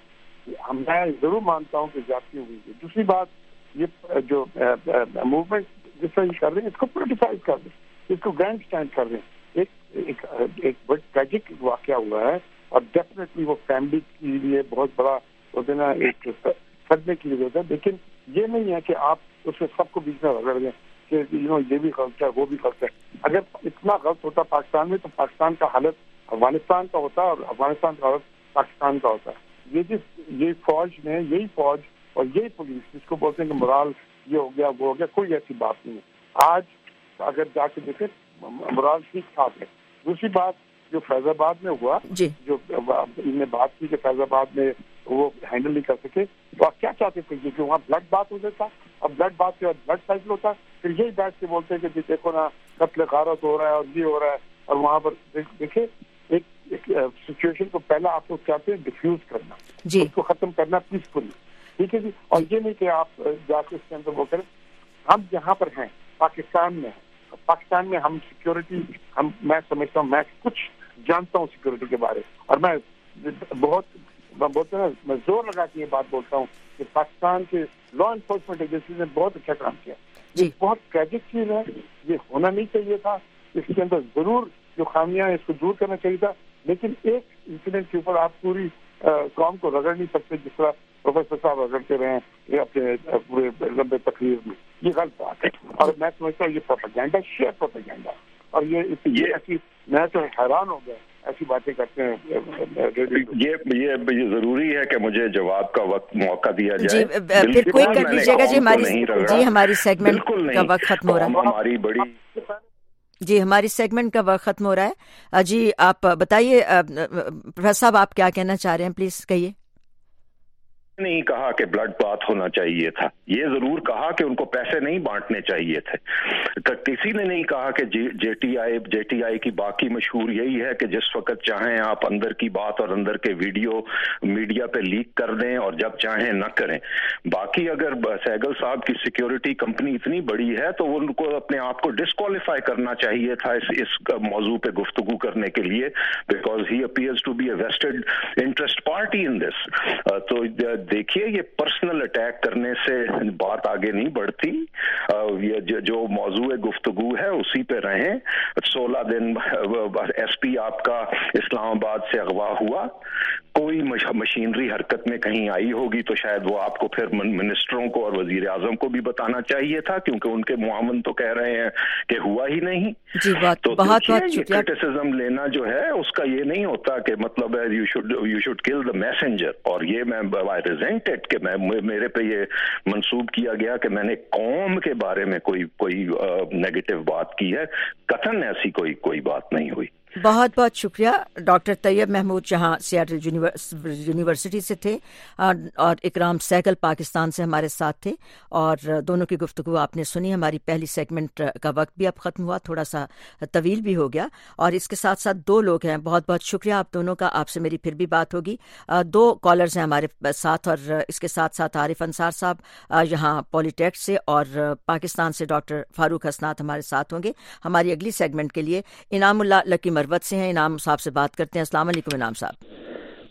ہاں میں ضرور مانتا ہوں کہ زیادتی ہوئی ہے. دوسری بات یہ جو موومنٹ جس طرح یہ کر رہے ہیں اس کو پولیٹیسائز کر رہے ہیں, اس کو گرینڈ اسٹینڈ کر رہے ہیں. ایک ایک بڑا ٹریجک واقعہ ہوا ہے اور ڈیفینیٹلی وہ فیملی کے لیے بہت بڑا ہوتا ہے نا ایک صدمے کی ضرورت ہے. لیکن یہ نہیں ہے کہ آپ اس میں سب کو بیچ میں رگڑ دیں کہ یو نو یہ بھی غلط ہے وہ بھی غلط ہے. اگر اتنا غلط ہوتا پاکستان میں تو پاکستان کا حالت افغانستان کا ہوتا اور افغانستان کا حالت پاکستان کا ہوتا ہے. یہ جس یہ فوج نے یہی فوج اور یہی پولیس جس کو بولتے ہیں کہ مرال یہ ہو گیا وہ ہو گیا, کوئی ایسی بات نہیں ہے. آج اگر جا کے دیکھیں مرال ٹھیک ٹھاک ہے. دوسری بات جو فیض آباد میں ہوا جی. جو ان نے بات کی کہ فیض آباد میں وہ ہینڈل نہیں کر سکے, تو آپ کیا چاہتے تھے کہ وہاں بلڈ بات ہو جاتا, اب بلڈ بات کے بعد بلڈ سائیکل ہوتا, پھر یہی بیٹھ کے بولتے ہیں کہ دیکھو نا قتل غارت ہو رہا ہے اور یہ ہو رہا ہے, اور وہاں پر دیکھیں ایک سچویشن کو پہلا آپ لوگ چاہتے ہیں ڈیفیوز کرنا جی, اس کو ختم کرنا پیسفلی. ٹھیک ہے جی, اور یہ نہیں کہ آپ جا کے اس کے اندر وہ کریں. ہم جہاں پر ہیں پاکستان میں پاکستان میں ہم سیکورٹی ہم میں سمجھتا ہوں میں کچھ جانتا ہوں سیکورٹی کے بارے, اور میں بہت بولتے ہیں میں زور لگا کے یہ بات بولتا ہوں کہ پاکستان کے لا انفورسمنٹ ایجنسیز نے بہت اچھا کام کیا. یہ بہت ٹریجک چیز ہے, یہ ہونا نہیں چاہیے تھا. اس کے اندر ضرور جو خامیاں ہیں اس کو دور کرنا چاہیے تھا, لیکن ایک انسیڈنٹ کے اوپر آپ پوری قوم کو رگڑ نہیں سکتے جس طرح پروفیسر صاحب رگڑتے رہے ہیں اپنے پورے لمبے تقریر میں. یہ غلط بات ہے, اور میں سمجھتا ہوں یہ پروپیگنڈا شیئر پروپیگنڈا, اور یہ یہ ایسی میں تو حیران ہو گیا ایسی باتیں کرتے ہیں. یہ یہ ضروری ہے کہ مجھے جواب کا وقت موقع دیا جائے. جی پھر کوئی کر لیجیے گا. جی ہماری جی ہماری سیگمنٹ کا وقت ختم ہو رہا ہے. ہماری بڑی جی ہماری سیگمنٹ کا وقت ختم ہو رہا ہے. جی آپ بتائیے پروفیسر صاحب آپ کیا کہنا چاہ رہے ہیں, پلیز کہیے. نہیں کہا کہ بلڈ بات ہونا چاہیے تھا, یہ ضرور کہا کہ ان کو پیسے نہیں بانٹنے چاہیے تھے. کسی نے نہیں کہا کہ J T I J T I کی باقی مشہور یہی ہے کہ جس وقت چاہیں آپ اندر کی بات اور اندر کے ویڈیو میڈیا پہ لیک کر دیں اور جب چاہیں نہ کریں. باقی اگر سہگل صاحب کی سیکیورٹی کمپنی اتنی بڑی ہے تو ان کو اپنے آپ کو ڈسکوالیفائی کرنا چاہیے تھا اس اس موضوع پہ گفتگو کرنے کے لیے, because he appears to be a vested interest party in this. تو دیکھیے یہ پرسنل اٹیک کرنے سے بات آگے نہیں بڑھتی. یہ جو موضوع گفتگو ہے اسی پہ رہیں. سولہ دن ایس پی آپ کا اسلام آباد سے اغوا ہوا, کوئی مشینری حرکت میں کہیں آئی ہوگی تو شاید وہ آپ کو پھر منسٹروں کو اور وزیر اعظم کو بھی بتانا چاہیے تھا, کیونکہ ان کے معاون تو کہہ رہے ہیں کہ ہوا ہی نہیں. جی بات تو بہت بہت شکریہ. کرٹیسزم لینا جو ہے اس کا یہ نہیں ہوتا کہ مطلب ہے یو شوڈ یو شوڈ کل دا میسنجر. اور یہ میں ریزنٹڈ کہ میں میرے پہ یہ منسوب کیا گیا کہ میں نے قوم کے بارے میں کوئی کوئی نیگیٹو بات کی ہے. قطعاً ایسی کوئی کوئی بات نہیں ہوئی. بہت بہت شکریہ. ڈاکٹر طیب محمود جہاں سیاٹل یونیورسٹی سے تھے اور اکرام سہگل پاکستان سے ہمارے ساتھ تھے, اور دونوں کی گفتگو آپ نے سنی. ہماری پہلی سیگمنٹ کا وقت بھی اب ختم ہوا, تھوڑا سا طویل بھی ہو گیا, اور اس کے ساتھ ساتھ دو لوگ ہیں. بہت بہت شکریہ آپ دونوں کا. آپ سے میری پھر بھی بات ہوگی. دو کالرز ہیں ہمارے ساتھ, اور اس کے ساتھ ساتھ عارف انصار صاحب یہاں پولی ٹیک سے, اور پاکستان سے ڈاکٹر فاروق حسنات ہمارے ساتھ ہوں گے ہماری اگلی سیگمنٹ کے لیے. انعام اللہ لکی مروت سے ہیں. انعام صاحب سے بات کرتے ہیں. السلام علیکم انعام صاحب.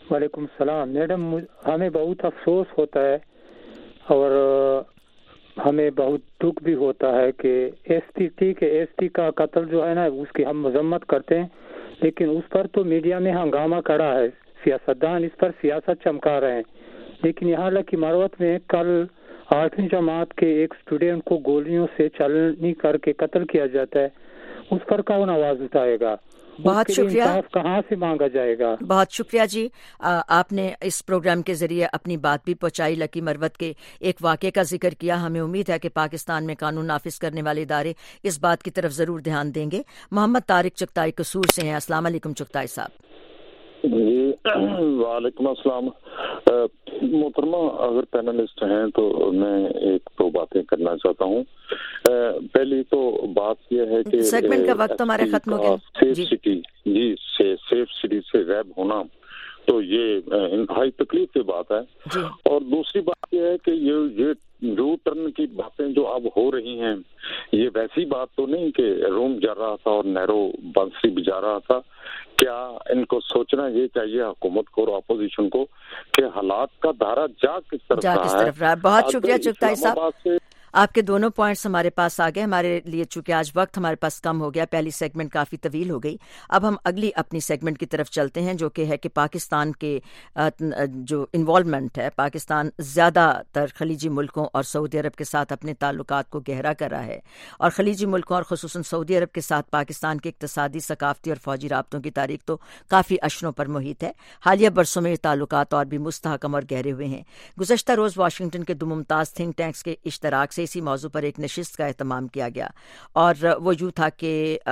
وعلیکم السلام میڈم. ہمیں بہت افسوس ہوتا ہے اور ہمیں بہت دکھ بھی ہوتا ہے کہ ایس ٹی ٹھیک ہے ایس ٹی کا قتل جو ہے نا اس کی ہم مذمت کرتے ہیں, لیکن اس پر تو میڈیا میں ہنگامہ کڑا ہے, سیاستدان اس پر سیاست چمکا رہے ہیں. لیکن یہاں لگ کی مروت میں کل آٹھویں جماعت کے ایک اسٹوڈنٹ کو گولیوں سے چلنی کر کے قتل کیا جاتا ہے, اس پر کون آواز اٹھائے گا؟ بہت شکریہ. کہاں سے مانگا جائے گا؟ بہت شکریہ جی, آپ نے اس پروگرام کے ذریعے اپنی بات بھی پہنچائی. لکی مروت کے ایک واقعے کا ذکر کیا. ہمیں امید ہے کہ پاکستان میں قانون نافذ کرنے والے ادارے اس بات کی طرف ضرور دھیان دیں گے. محمد طارق چغتائی قصور سے ہیں. السلام علیکم چغتائی صاحب. جی وعلیکم السلام. محترمہ اگر پینلسٹ ہیں تو میں ایک دو باتیں کرنا چاہتا ہوں. پہلی تو بات یہ ہے کہ سیگمنٹ کا وقت ہمارا ختم ہو گیا. سیف سٹی جی سیف سٹی سے غائب ہونا تو یہ انتہائی تکلیف کی بات ہے. اور دوسری بات یہ ہے کہ یہ یہ یو ٹرن کی باتیں جو اب ہو رہی ہیں یہ ویسی بات تو نہیں کہ روم جا رہا تھا اور نہرو بانسری بھی جا رہا تھا. کیا ان کو سوچنا یہ چاہیے حکومت کو اور اپوزیشن کو کہ حالات کا دھارا جا کس طرف رہا ہے. بہت شکریہ چغتائی صاحب, آپ کے دونوں پوائنٹس ہمارے پاس آ گئے. ہمارے لیے چونکہ آج وقت ہمارے پاس کم ہو گیا, پہلی سیگمنٹ کافی طویل ہو گئی. اب ہم اگلی اپنی سیگمنٹ کی طرف چلتے ہیں جو کہ ہے کہ پاکستان کے جو انوالومنٹ ہے, پاکستان زیادہ تر خلیجی ملکوں اور سعودی عرب کے ساتھ اپنے تعلقات کو گہرا کر رہا ہے, اور خلیجی ملکوں اور خصوصاً سعودی عرب کے ساتھ پاکستان کے اقتصادی, ثقافتی اور فوجی رابطوں کی تاریخ تو کافی اشروں پر محیط ہے. حالیہ برسوں میں یہ تعلقات اور بھی مستحکم اور گہرے ہوئے ہیں. گزشتہ روز واشنگٹن کے دو ممتاز تھنک ٹینکس کے اشتراک سے اسی موضوع پر ایک نشست کا اہتمام کیا گیا, اور وہ یوں تھا کہ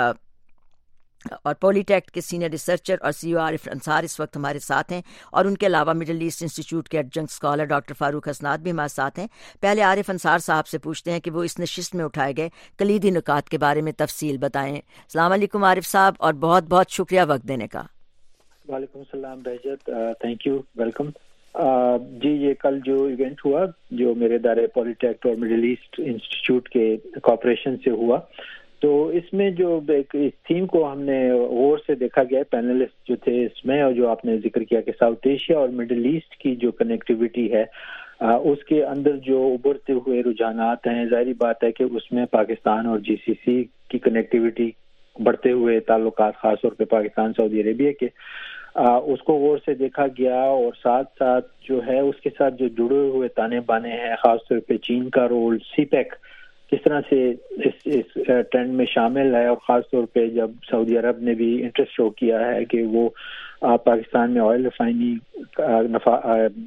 اور پولی ٹیکٹ کے سینئر ریسرچر اور سی او عارف انصار اس وقت ہمارے ساتھ ہیں, اور ان کے علاوہ مڈل ایسٹ انسٹیٹیوٹ کے adjunct scholar doctor Farooq Hasnat بھی ہمارے ساتھ ہیں. پہلے عارف انصار صاحب سے پوچھتے ہیں کہ وہ اس نشست میں اٹھائے گئے کلیدی نکات کے بارے میں تفصیل بتائیں. السلام علیکم عارف صاحب, اور بہت بہت شکریہ وقت دینے کا. وعلیکم السلام بہجت, تھینک یو, ویلکم. جی یہ کل جو ایونٹ ہوا جو میرے ادارے پولی ٹیکٹ اور مڈل ایسٹ انسٹیٹیوٹ کے کوآپریشن سے ہوا, تو اس میں جو ایک اس تھیم کو ہم نے غور سے دیکھا گیا, پینلسٹ جو تھے اس میں, اور جو آپ نے ذکر کیا کہ ساؤتھ ایشیا اور مڈل ایسٹ کی جو کنیکٹیوٹی ہے اس کے اندر جو ابھرتے ہوئے رجحانات ہیں, ظاہری بات ہے کہ اس میں پاکستان اور جی سی سی کی کنیکٹیوٹی, بڑھتے ہوئے تعلقات خاص طور پہ پاکستان سعودی عربیہ کے, اس کو غور سے دیکھا گیا. اور ساتھ ساتھ جو ہے اس کے ساتھ جو جڑے ہوئے تانے بانے ہیں, خاص طور پہ چین کا رول, سی پیک کس طرح سے اس اس ٹرینڈ میں شامل ہے, اور خاص طور پہ جب سعودی عرب نے بھی انٹرسٹ شو کیا ہے کہ وہ پاکستان میں آئل ریفائنری نفع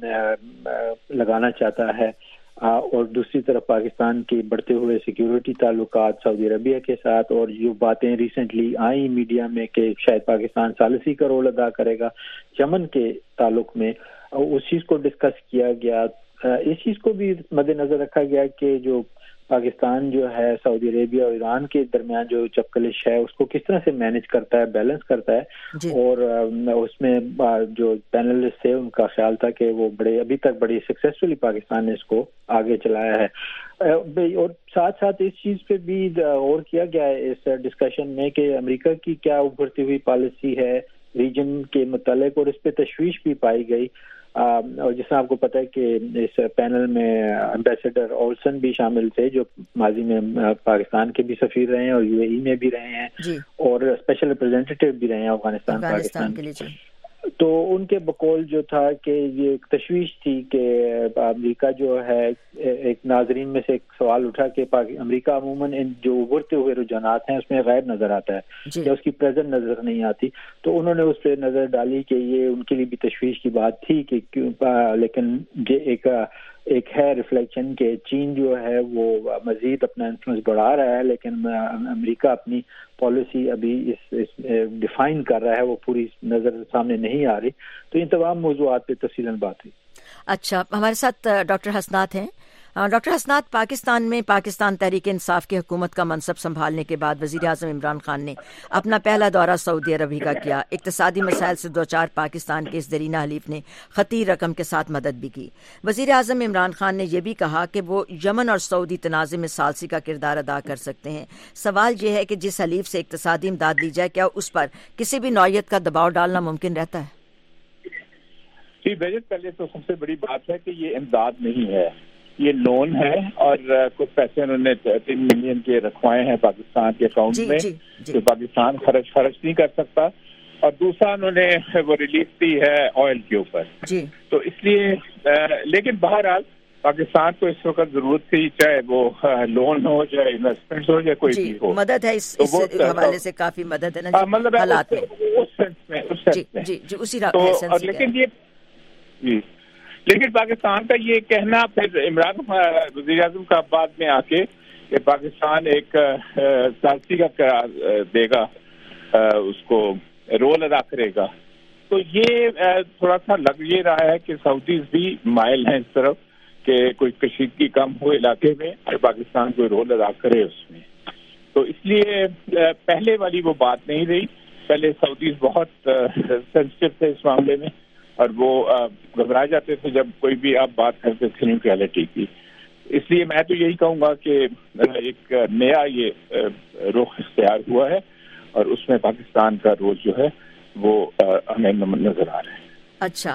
لگانا چاہتا ہے, اور دوسری طرف پاکستان کے بڑھتے ہوئے سیکیورٹی تعلقات سعودی عربیہ کے ساتھ, اور جو باتیں ریسنٹلی آئیں میڈیا میں کہ شاید پاکستان ثالثی کا رول ادا کرے گا یمن کے تعلق میں, اس چیز کو ڈسکس کیا گیا. اس چیز کو بھی مد نظر رکھا گیا کہ جو پاکستان جو ہے سعودی عربیہ اور ایران کے درمیان جو چپکلش ہے اس کو کس طرح سے مینج کرتا ہے, بیلنس کرتا ہے جی. اور اس میں جو پینلسٹ تھے ان کا خیال تھا کہ وہ بڑے ابھی تک بڑی سکسیسفلی پاکستان نے اس کو آگے چلایا ہے. اور ساتھ ساتھ اس چیز پہ بھی غور کیا گیا ہے اس ڈسکشن میں کہ امریکہ کی کیا ابھرتی ہوئی پالیسی ہے ریجن کے متعلق, اور اس پہ تشویش بھی پائی گئی. اور جس طرح آپ کو پتہ ہے کہ اس پینل میں ایمبیسڈر اولسن بھی شامل تھے جو ماضی میں پاکستان کے بھی سفیر رہے ہیں اور یو اے ای میں بھی رہے ہیں جی. اور اسپیشل ریپرزینٹیٹیو بھی رہے ہیں افغانستان پاکستان کے لیے. تو ان کے بقول جو تھا کہ یہ تشویش تھی کہ امریکہ جو ہے, ایک ناظرین میں سے ایک سوال اٹھا کہ امریکہ عموماً ان جو ابھرتے ہوئے رجحانات ہیں اس میں غائب نظر آتا ہے جی. یا اس کی پریزنٹ نظر نہیں آتی. تو انہوں نے اس پہ نظر ڈالی کہ یہ ان کے لیے بھی تشویش کی بات تھی کہ لیکن یہ ایک ایک ہے ریفلیکشن کہ چین جو ہے وہ مزید اپنا انفلوئنس بڑھا رہا ہے, لیکن امریکہ اپنی پالیسی ابھی اس, اس ڈیفائن کر رہا ہے, وہ پوری نظر سامنے نہیں آ رہی. تو ان تمام موضوعات پہ تفصیلاً بات ہوئی. اچھا, ہمارے ساتھ ڈاکٹر حسنات ہیں. ڈاکٹر حسنات, پاکستان میں پاکستان تحریک انصاف کی حکومت کا منصب سنبھالنے کے بعد وزیر اعظم عمران خان نے اپنا پہلا دورہ سعودی عربی کا کیا. اقتصادی مسائل سے دوچار پاکستان کے اس زرینہ حلیف نے خطیر رقم کے ساتھ مدد بھی کی. وزیر اعظم عمران خان نے یہ بھی کہا کہ وہ یمن اور سعودی تنازع میں ثالثی کا کردار ادا کر سکتے ہیں. سوال یہ ہے کہ جس حلیف سے اقتصادی امداد لی جائے, کیا اس پر کسی بھی نوعیت کا دباؤ ڈالنا ممکن رہتا ہے؟ جی بجٹ پہلے تو سب سے بڑی بات ہے کہ یہ امداد نہیں ہے, یہ لون ہے, اور کچھ پیسے انہوں نے تین ملین کے رکھوائے ہیں پاکستان کے اکاؤنٹ جی, میں جی, جی. جو پاکستان خرچ خرچ نہیں کر سکتا, اور دوسرا انہوں نے وہ ریلیف دی ہے آئل کے اوپر جی. تو اس لیے لیکن بہرحال پاکستان کو اس وقت ضرورت تھی, چاہے وہ لون ہو, چاہے انویسٹمنٹ ہو, چاہے کوئی جی, بھی ہو, مدد ہے اس, اس حوالے سے کافی مدد ہے نا مطلب حالات میں, اس سینس میں اس جی میں جی جی اسی تو, راہ لیکن یہ جی لیکن پاکستان کا یہ کہنا پھر عمران وزیر اعظم کا بعد میں آ کے کہ پاکستان ایک ثالثی کا قرار دے گا, اس کو رول ادا کرے گا, تو یہ تھوڑا سا لگ یہ رہا ہے کہ سعودیز بھی مائل ہیں اس طرف کہ کوئی کشیدگی کم ہو علاقے میں اور پاکستان کوئی رول ادا کرے اس میں. تو اس لیے پہلے والی وہ بات نہیں رہی, پہلے سعودیز بہت سینسٹیو تھے اس معاملے میں اور وہ گھبرا جاتے تھے جب کوئی بھی آپ بات کرتے تھے نیوٹرلٹی کی. اس لیے میں تو یہی کہوں گا کہ ایک نیا یہ رخ اختیار ہوا ہے اور اس میں پاکستان کا رول جو ہے وہ ہمیں نظر آ رہا ہے. اچھا,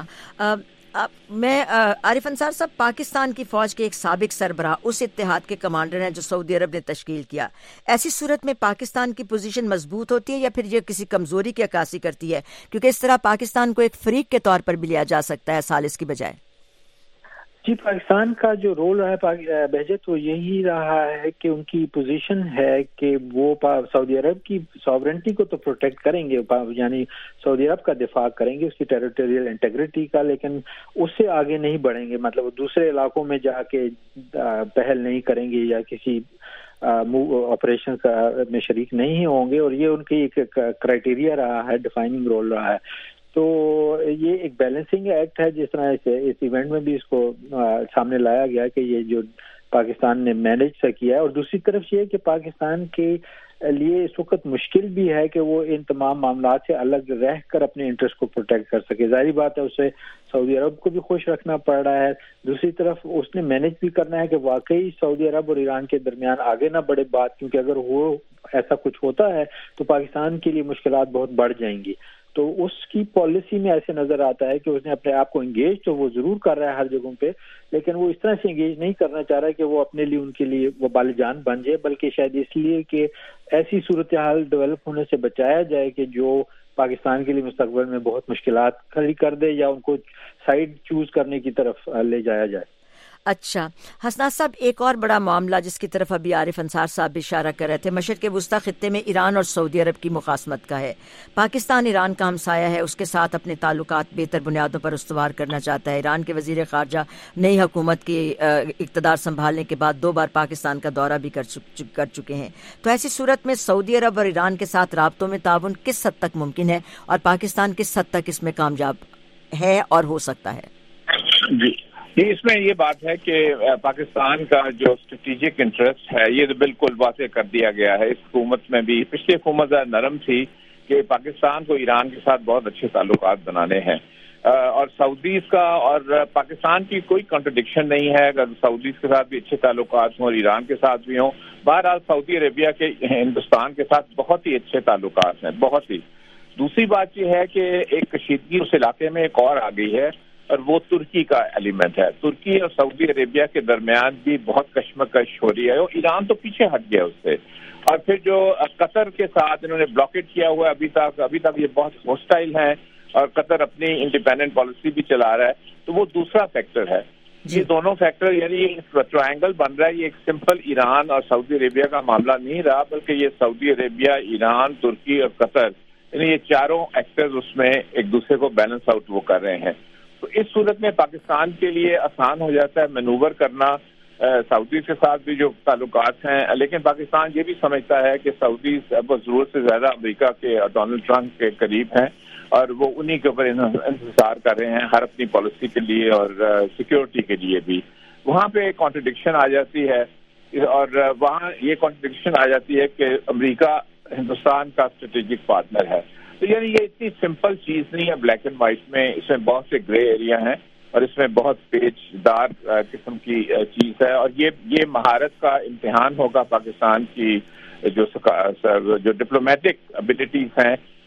میں عارف انصار صاحب, پاکستان کی فوج کے ایک سابق سربراہ اس اتحاد کے کمانڈر ہیں جو سعودی عرب نے تشکیل کیا, ایسی صورت میں پاکستان کی پوزیشن مضبوط ہوتی ہے یا پھر یہ کسی کمزوری کی عکاسی کرتی ہے, کیونکہ اس طرح پاکستان کو ایک فریق کے طور پر بھی لیا جا سکتا ہے ثالث کی بجائے؟ جی, پاکستان کا جو رول رہا ہے بہجت وہ یہی رہا ہے کہ ان کی پوزیشن ہے کہ وہ سعودی عرب کی ساورنٹی کو تو پروٹیکٹ کریں گے, یعنی سعودی عرب کا دفاع کریں گے اس کی ٹیریٹوریل انٹیگریٹی کا, لیکن اس سے آگے نہیں بڑھیں گے, مطلب دوسرے علاقوں میں جا کے پہل نہیں کریں گے یا کسی آپریشن کا میں شریک نہیں ہوں گے, اور یہ ان کی ایک کرائٹیریا رہا ہے, ڈیفائننگ رول رہا ہے. تو یہ ایک بیلنسنگ ایکٹ ہے, جس طرح اس ایونٹ میں بھی اس کو سامنے لایا گیا کہ یہ جو پاکستان نے مینج سے کیا ہے, اور دوسری طرف یہ کہ پاکستان کے لیے اس وقت مشکل بھی ہے کہ وہ ان تمام معاملات سے الگ رہ کر اپنے انٹرسٹ کو پروٹیکٹ کر سکے. ظاہری بات ہے اسے سعودی عرب کو بھی خوش رکھنا پڑ رہا ہے, دوسری طرف اس نے مینج بھی کرنا ہے کہ واقعی سعودی عرب اور ایران کے درمیان آگے نہ بڑھے بات, کیونکہ اگر وہ ایسا کچھ ہوتا ہے تو پاکستان کے لیے مشکلات بہت بڑھ جائیں گی. تو اس کی پالیسی میں ایسے نظر آتا ہے کہ اس نے اپنے آپ کو انگیج تو وہ ضرور کر رہا ہے ہر جگہوں پہ, لیکن وہ اس طرح سے انگیج نہیں کرنا چاہ رہا کہ وہ اپنے لیے ان کے لیے وہ بال جان بن جائے, بلکہ شاید اس لیے کہ ایسی صورتحال ڈیولپ ہونے سے بچایا جائے کہ جو پاکستان کے لیے مستقبل میں بہت مشکلات کھڑی کر دے یا ان کو سائڈ چوز کرنے کی طرف لے جایا جائے. اچھا حسنات صاحب, ایک اور بڑا معاملہ جس کی طرف ابھی عارف انصار صاحب بھی اشارہ کر رہے تھے, مشرق وسطیٰ خطے میں ایران اور سعودی عرب کی مخاصمت کا ہے. پاکستان ایران کا ہمسایہ ہے, اس کے ساتھ اپنے تعلقات بہتر بنیادوں پر استوار کرنا چاہتا ہے. ایران کے وزیر خارجہ نئی حکومت کی اقتدار سنبھالنے کے بعد دو بار پاکستان کا دورہ بھی کر چکے ہیں. تو ایسی صورت میں سعودی عرب اور ایران کے ساتھ رابطوں میں تعاون کس حد تک ممکن ہے اور پاکستان کس حد تک اس میں کامیاب ہے اور ہو سکتا ہے؟ جی جی اس میں یہ بات ہے کہ پاکستان کا جو اسٹریٹجک انٹرسٹ ہے یہ تو بالکل واضح کر دیا گیا ہے. اس حکومت میں بھی, پچھلی حکومت نرم تھی کہ پاکستان کو ایران کے ساتھ بہت اچھے تعلقات بنانے ہیں, اور سعودیز کا اور پاکستان کی کوئی کنٹرڈکشن نہیں ہے اگر سعودیز کے ساتھ بھی اچھے تعلقات ہوں اور ایران کے ساتھ بھی ہوں. بہرحال سعودی عربیہ کے ہندوستان کے ساتھ بہت ہی اچھے تعلقات ہیں, بہت ہی. دوسری بات یہ ہے کہ ایک کشیدگی اس علاقے میں ایک اور آ گئی ہے اور وہ ترکی کا ایلیمنٹ ہے. ترکی اور سعودی عربیہ کے درمیان بھی بہت کشمکش ہو رہی ہے, اور ایران تو پیچھے ہٹ گیا اس سے. اور پھر جو قطر کے ساتھ انہوں نے بلاکیٹ کیا ہوا ہے ابھی تک ابھی تک یہ بہت ہوسٹائل ہیں, اور قطر اپنی انڈیپینڈنٹ پالیسی بھی چلا رہا ہے, تو وہ دوسرا فیکٹر ہے. یہ دونوں فیکٹر یعنی ٹرائنگل بن رہا ہے. یہ ایک سمپل ایران اور سعودی عربیہ کا معاملہ نہیں رہا, بلکہ یہ سعودی عربیہ, ایران, ترکی اور قطر, یعنی یہ چاروں ایکٹرز اس میں ایک دوسرے کو بیلنس آؤٹ وہ کر رہے ہیں. تو اس صورت میں پاکستان کے لیے آسان ہو جاتا ہے مینوور کرنا سعودی کے ساتھ بھی جو تعلقات ہیں, لیکن پاکستان یہ بھی سمجھتا ہے کہ سعودی ضرورت سے زیادہ امریکہ کے ڈونلڈ ٹرمپ کے قریب ہیں اور وہ انہی کے اوپر انحصار کر رہے ہیں ہر اپنی پالیسی کے لیے اور سیکیورٹی کے لیے بھی. وہاں پہ کانٹرڈکشن آ جاتی ہے, اور وہاں یہ کانٹرڈکشن آ جاتی ہے کہ امریکہ ہندوستان کا اسٹریٹجک پارٹنر ہے. تو یعنی یہ اتنی سمپل چیز نہیں ہے بلیک اینڈ وائٹ میں, اس میں بہت سے گرے ایریا ہیں اور اس میں بہت پیچ دار قسم کی چیز ہے, اور یہ یہ مہارت کا امتحان ہوگا پاکستان کی جو جو ڈپلومیٹک ابیلٹیز ہیں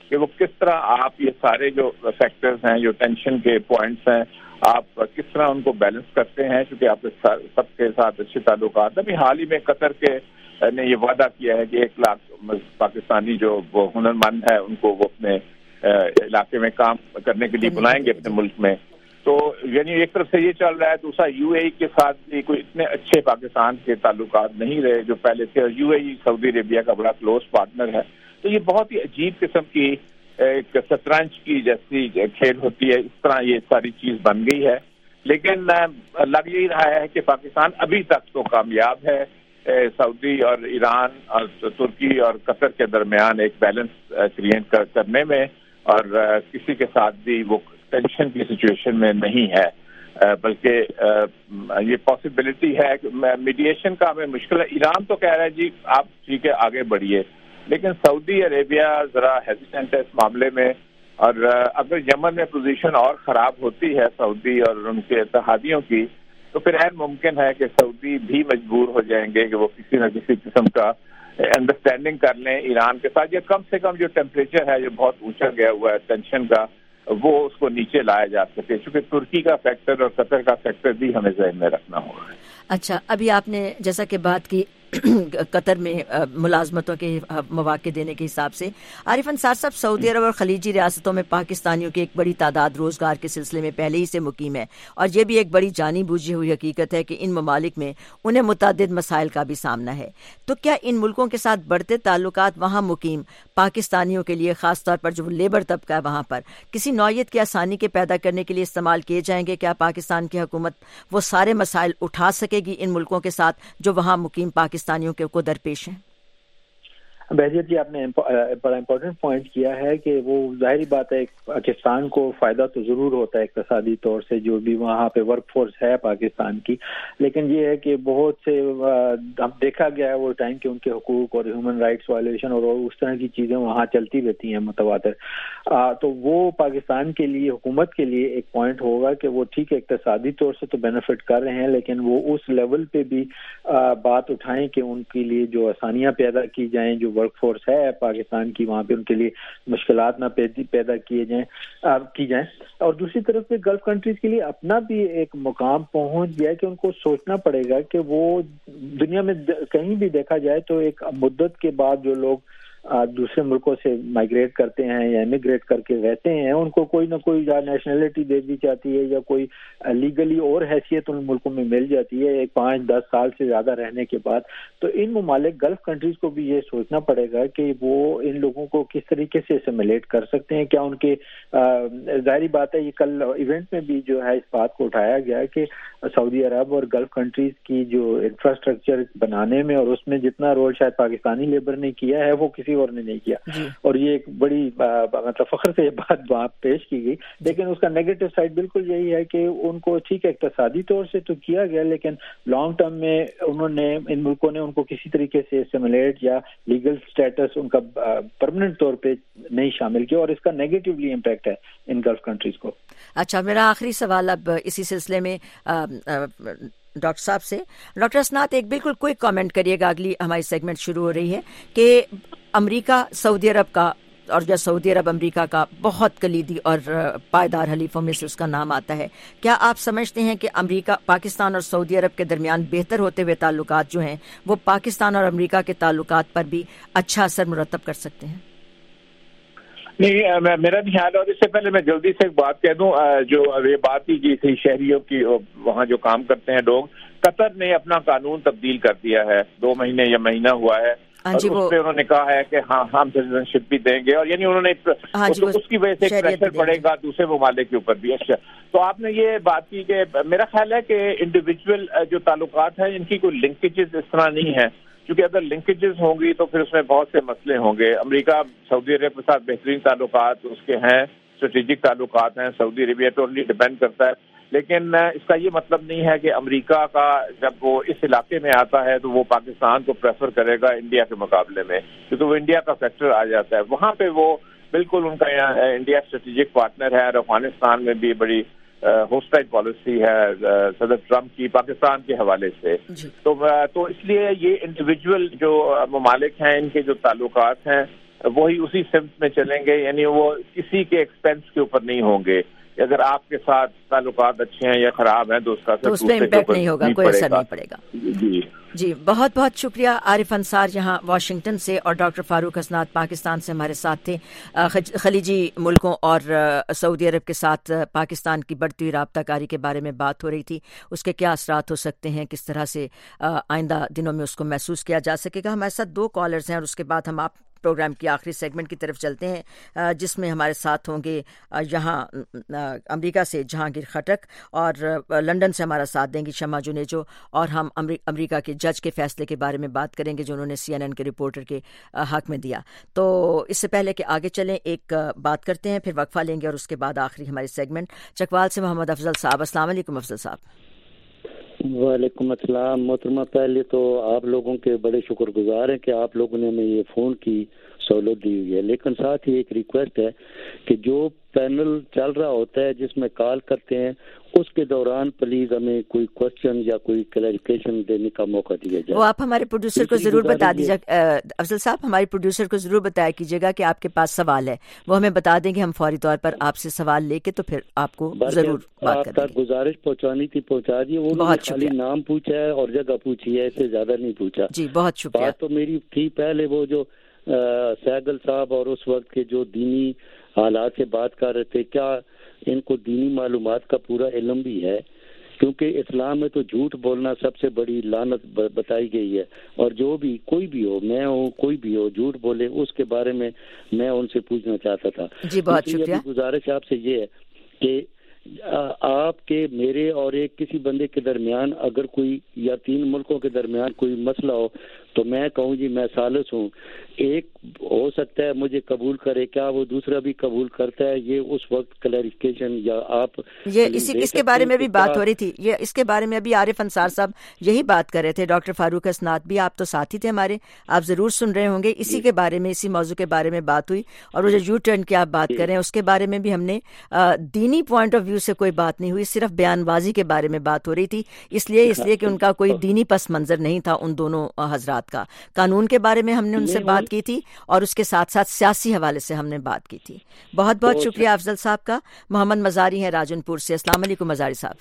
کہ وہ کس طرح آپ یہ سارے جو فیکٹرز ہیں, جو ٹینشن کے پوائنٹس ہیں, آپ کس طرح ان کو بیلنس کرتے ہیں, کیونکہ آپ سب کے ساتھ اچھے تعلقات ہیں. ابھی حال ہی میں قطر کے نے یہ وعدہ کیا ہے کہ ایک لاکھ پاکستانی جو وہ ہنرمند ہے ان کو وہ اپنے علاقے میں کام کرنے کے لیے بلائیں گے اپنے ملک میں. تو یعنی ایک طرف سے یہ چل رہا ہے, دوسرا یو اے ای کے ساتھ بھی کوئی اتنے اچھے پاکستان کے تعلقات نہیں رہے جو پہلے تھے, اور یو اے ای سعودی عربیہ کا بڑا کلوز پارٹنر ہے. تو یہ بہت ہی عجیب قسم کی ایک شطرنج کی جیسی کھیل ہوتی ہے, اس طرح یہ ساری چیز بن گئی ہے. لیکن لگ یہی رہا ہے کہ پاکستان ابھی تک تو کامیاب ہے سعودی اور ایران اور ترکی اور قطر کے درمیان ایک بیلنس کریٹ کرنے میں, اور کسی کے ساتھ بھی وہ ٹینشن کی سچویشن میں نہیں ہے, بلکہ یہ پاسبلٹی ہے کہ میڈیشن کا ہمیں مشکل ہے. ایران تو کہہ رہا ہے جی آپ ٹھیک ہے آگے بڑھیے, لیکن سعودی عربیہ ذرا ہیزیٹنٹ ہے اس معاملے میں, اور اگر یمن میں پوزیشن اور خراب ہوتی ہے سعودی اور ان کے اتحادیوں کی, تو پھر عین ممکن ہے کہ سعودی بھی مجبور ہو جائیں گے کہ وہ کسی نہ کسی قسم کا انڈرسٹینڈنگ کر لیں ایران کے ساتھ, یا کم سے کم جو ٹیمپریچر ہے جو بہت اونچا گیا ہوا ہے ٹینشن کا, وہ اس کو نیچے لایا جا سکے, کیونکہ ترکی کا فیکٹر اور قطر کا فیکٹر بھی ہمیں ذہن میں رکھنا ہوگا. اچھا, ابھی آپ نے جیسا کہ بات کی قطر میں ملازمتوں کے مواقع دینے کے حساب سے, عارف انصار صاحب, سعودی عرب اور خلیجی ریاستوں میں پاکستانیوں کی ایک بڑی تعداد روزگار کے سلسلے میں پہلے ہی سے مقیم ہے, اور یہ بھی ایک بڑی جانی بوجھی ہوئی حقیقت ہے کہ ان ممالک میں انہیں متعدد مسائل کا بھی سامنا ہے. تو کیا ان ملکوں کے ساتھ بڑھتے تعلقات وہاں مقیم پاکستانیوں کے لیے, خاص طور پر جو لیبر طبقہ ہے وہاں پر, کسی نوعیت کی آسانی کے پیدا کرنے کے لیے استعمال کیے جائیں گے؟ کیا پاکستان کی حکومت وہ سارے مسائل اٹھا سکے گی ان ملکوں کے ساتھ جو وہاں مقیم پاکستانیوں کے کو درپیش ہیں؟ بہجت جی, آپ نے بڑا امپورٹنٹ پوائنٹ کیا ہے کہ وہ ظاہری بات ہے پاکستان کو فائدہ تو ضرور ہوتا ہے اقتصادی طور سے جو بھی وہاں پہ ورک فورس ہے پاکستان کی, لیکن یہ ہے کہ بہت سے اب دیکھا گیا ہے وہ ٹائم کہ ان کے حقوق اور ہیومن رائٹس وائلیشن اور اس طرح کی چیزیں وہاں چلتی رہتی ہیں متواتر. تو وہ پاکستان کے لیے, حکومت کے لیے ایک پوائنٹ ہوگا کہ وہ ٹھیک ہے اقتصادی طور سے تو بینیفٹ کر رہے ہیں, لیکن وہ اس لیول پہ بھی بات اٹھائیں کہ ان کے لیے جو آسانیاں پیدا کی جائیں, جو ورک فورس ہے پاکستان کی وہاں پہ ان کے لیے مشکلات نہ پیدا کیے جائیں کی جائیں. اور دوسری طرف پہ گلف کنٹریز کے لیے اپنا بھی ایک مقام پہنچ گیا ہے کہ ان کو سوچنا پڑے گا کہ وہ دنیا میں کہیں بھی دیکھا جائے تو ایک مدت کے بعد جو لوگ دوسرے ملکوں سے مائگریٹ کرتے ہیں یا امیگریٹ کر کے رہتے ہیں, ان کو کوئی نہ کوئی یا نیشنلٹی دے دی جاتی ہے یا کوئی لیگلی اور حیثیت ان ملکوں میں مل جاتی ہے ایک پانچ دس سال سے زیادہ رہنے کے بعد. تو ان ممالک گلف کنٹریز کو بھی یہ سوچنا پڑے گا کہ وہ ان لوگوں کو کس طریقے سے اسیمیلیٹ کر سکتے ہیں. کیا ان کے ظاہری بات ہے, یہ کل ایونٹ میں بھی جو ہے اس بات کو اٹھایا گیا کہ سعودی عرب اور گلف کنٹریز کی جو انفراسٹرکچر بنانے میں اور اس میں جتنا رول شاید پاکستانی لیبر نے کیا ہے وہ کسی اور نے نہیں کیا, اور یہ ایک بڑی مطلب فخر سے یہ بات وہاں پیش کی گئی. لیکن اس کا نیگیٹو سائڈ بالکل یہی ہے کہ ان کو ٹھیک ہے اقتصادی طور سے تو کیا گیا, لیکن لانگ ٹرم میں انہوں نے ان ملکوں نے ان کو کسی طریقے سے اسیمیلیٹ یا لیگل سٹیٹس ان کا پرماننٹ طور پہ نہیں شامل کیا, اور اس کا نیگیٹولی امپیکٹ ہے ان گلف کنٹریز کو. اچھا, میرا آخری سوال اب اسی سلسلے میں ڈاکٹر صاحب سے. ڈاکٹر اسنات, ایک بالکل کوئک کامنٹ کریے گا, اگلی ہماری سیگمنٹ شروع ہو رہی ہے, کہ امریکہ سعودی عرب کا اور یا سعودی عرب امریکہ کا بہت کلیدی اور پائیدار حلیفوں میں سے اس کا نام آتا ہے. کیا آپ سمجھتے ہیں کہ امریکہ پاکستان اور سعودی عرب کے درمیان بہتر ہوتے ہوئے تعلقات جو ہیں وہ پاکستان اور امریکہ کے تعلقات پر بھی اچھا اثر مرتب کر سکتے ہیں؟ نہیں, میرا بھی خیال ہے, اور اس سے پہلے میں جلدی سے ایک بات کہہ دوں, جو یہ بات ہی کی تھی شہریوں کی, وہاں جو کام کرتے ہیں لوگ, قطر نے اپنا قانون تبدیل کر دیا ہے, دو مہینے یا مہینہ ہوا ہے, اور اس پہ انہوں نے کہا ہے کہ ہاں ہم سٹیزن شپ بھی دیں گے, اور یعنی انہوں نے اس کی وجہ سے پریشر پڑے گا دوسرے ممالک کے اوپر بھی. اچھا, تو آپ نے یہ بات کی کہ میرا خیال ہے کہ انڈیویجول جو تعلقات ہیں ان کی کوئی لنکیجز اس طرح نہیں ہے, کیونکہ اگر لنکیجز ہوں گی تو پھر اس میں بہت سے مسئلے ہوں گے. امریکہ سعودی عرب کے ساتھ بہترین تعلقات اس کے ہیں, اسٹریٹجک تعلقات ہیں, سعودی عربیہ ٹوٹلی ڈپینڈ کرتا ہے, لیکن اس کا یہ مطلب نہیں ہے کہ امریکہ کا جب وہ اس علاقے میں آتا ہے تو وہ پاکستان کو پریفر کرے گا انڈیا کے مقابلے میں, کیونکہ وہ انڈیا کا فیکٹر آ جاتا ہے وہاں پہ. وہ بالکل ان کا یہاں انڈیا اسٹریٹجک پارٹنر ہے, اور افغانستان میں بھی بڑی ہوسٹائل پالیسی ہے صدر ٹرمپ کی پاکستان کے حوالے سے. تو تو اس لیے یہ انڈیویجول جو ممالک ہیں ان کے جو تعلقات ہیں وہی اسی سمت میں چلیں گے، یعنی وہ کسی کے ایکسپینس کے اوپر نہیں ہوں گے. اگر آپ کے ساتھ تعلقات اچھے ہیں یا خراب ہیں تو اس کا تو اس پہ امپیکٹ نہیں ہوگا، کوئی اثر نہیں پڑے گا. جی جی بہت بہت شکریہ عارف انصار یہاں واشنگٹن سے، اور ڈاکٹر فاروق حسنات پاکستان سے ہمارے ساتھ تھے. خلیجی ملکوں اور سعودی عرب کے ساتھ پاکستان کی بڑھتی ہوئی رابطہ کاری کے بارے میں بات ہو رہی تھی، اس کے کیا اثرات ہو سکتے ہیں، کس طرح سے آئندہ دنوں میں اس کو محسوس کیا جا سکے گا. ہمارے ساتھ دو کالرز ہیں اور اس کے بعد ہم آپ پروگرام کی آخری سیگمنٹ کی طرف چلتے ہیں، جس میں ہمارے ساتھ ہوں گے یہاں امریکہ سے جہانگیر خٹک، اور لندن سے ہمارا ساتھ دیں گی شمع جنیجو، اور ہم امریکہ کے جج کے فیصلے کے بارے میں بات کریں گے جو انہوں نے سی این این کے رپورٹر کے حق میں دیا. تو اس سے پہلے کہ آگے چلیں ایک بات کرتے ہیں، پھر وقفہ لیں گے اور اس کے بعد آخری ہماری سیگمنٹ. چکوال سے محمد افضل صاحب. السلام علیکم افضل صاحب. وعلیکم السلام. محترمہ پہلے تو آپ لوگوں کے بڑے شکر گزار ہیں کہ آپ لوگوں نے ہمیں یہ فون کی سہولت دی ہوئی ہے، لیکن ساتھ ہی ایک ریکویسٹ ہے کہ جو پینل چل رہا ہوتا ہے جس میں کال کرتے ہیں اس کے دوران پلیز ہمیں کوئی کوشچن یا کوئی کلیریفیکیشن دینے کا موقع دیا جائے. وہ آپ ہمارے پروڈیوسر کو ضرور بتا دیجیے افضل صاحب، ہمارے پروڈیوسر کو ضرور بتایا کیجیے گا کہ آپ کے پاس سوال ہے، وہ ہمیں بتا دیں گے، ہم فوری طور پر آپ سے سوال لے کے تو پھر آپ کو ضرور بات کریں گے. آپ تک گزارش پہنچانی تھی پہنچا دیے. وہ خالی نام پوچھا ہے اور جگہ پوچھی ہے، اس سے زیادہ نہیں پوچھا. جی بہت شکریہ. بات تو میری تھی پہلے وہ جو سہگل صاحب اور اس وقت کے جو دینی حالات سے بات کر رہے تھے، کیا ان کو دینی معلومات کا پورا علم بھی ہے؟ کیونکہ اسلام میں تو جھوٹ بولنا سب سے بڑی لعنت بتائی گئی ہے، اور جو بھی کوئی بھی ہو، میں ہوں کوئی بھی ہو، جھوٹ بولے اس کے بارے میں میں ان سے پوچھنا چاہتا تھا. جی بہت شکریہ. گزارش آپ سے یہ ہے کہ آپ کے میرے اور ایک کسی بندے کے درمیان اگر کوئی یا تین ملکوں کے درمیان کوئی مسئلہ ہو تو میں کہوں جی میں ثالث ہوں، ایک ہو سکتا ہے مجھے قبول کرے، کیا وہ دوسرا بھی قبول کرتا ہے؟ یہ اس وقت کلیریفیکیشن یا آپ یہ اسی اس کے بارے میں بھی بات ہو رہی تھی، یہ اس کے بارے میں بھی عارف انصار صاحب یہی بات کر رہے تھے. ڈاکٹر فاروق حسنات بھی، آپ تو ساتھی تھے ہمارے، آپ ضرور سن رہے ہوں گے. اسی کے بارے میں، اسی موضوع کے بارے میں بات ہوئی، اور وہ جو یو ٹرن کی آپ بات کر رہے ہیں اس کے بارے میں بھی ہم نے دینی پوائنٹ آف ویو سے کوئی بات نہیں ہوئی، صرف بیان بازی کے بارے میں بات ہو رہی تھی. اس لیے اس لیے کہ ان کا کوئی دینی پس منظر نہیں تھا ان دونوں حضرات کا. قانون کے بارے میں ہم نے ان سے بات کی تھی اور اس کے ساتھ ساتھ سیاسی حوالے سے ہم نے بات کی تھی. بہت بہت شکریہ افضل صاحب کا. محمد مزاری ہیں راجن پور سے. السلام علیکم مزاری صاحب.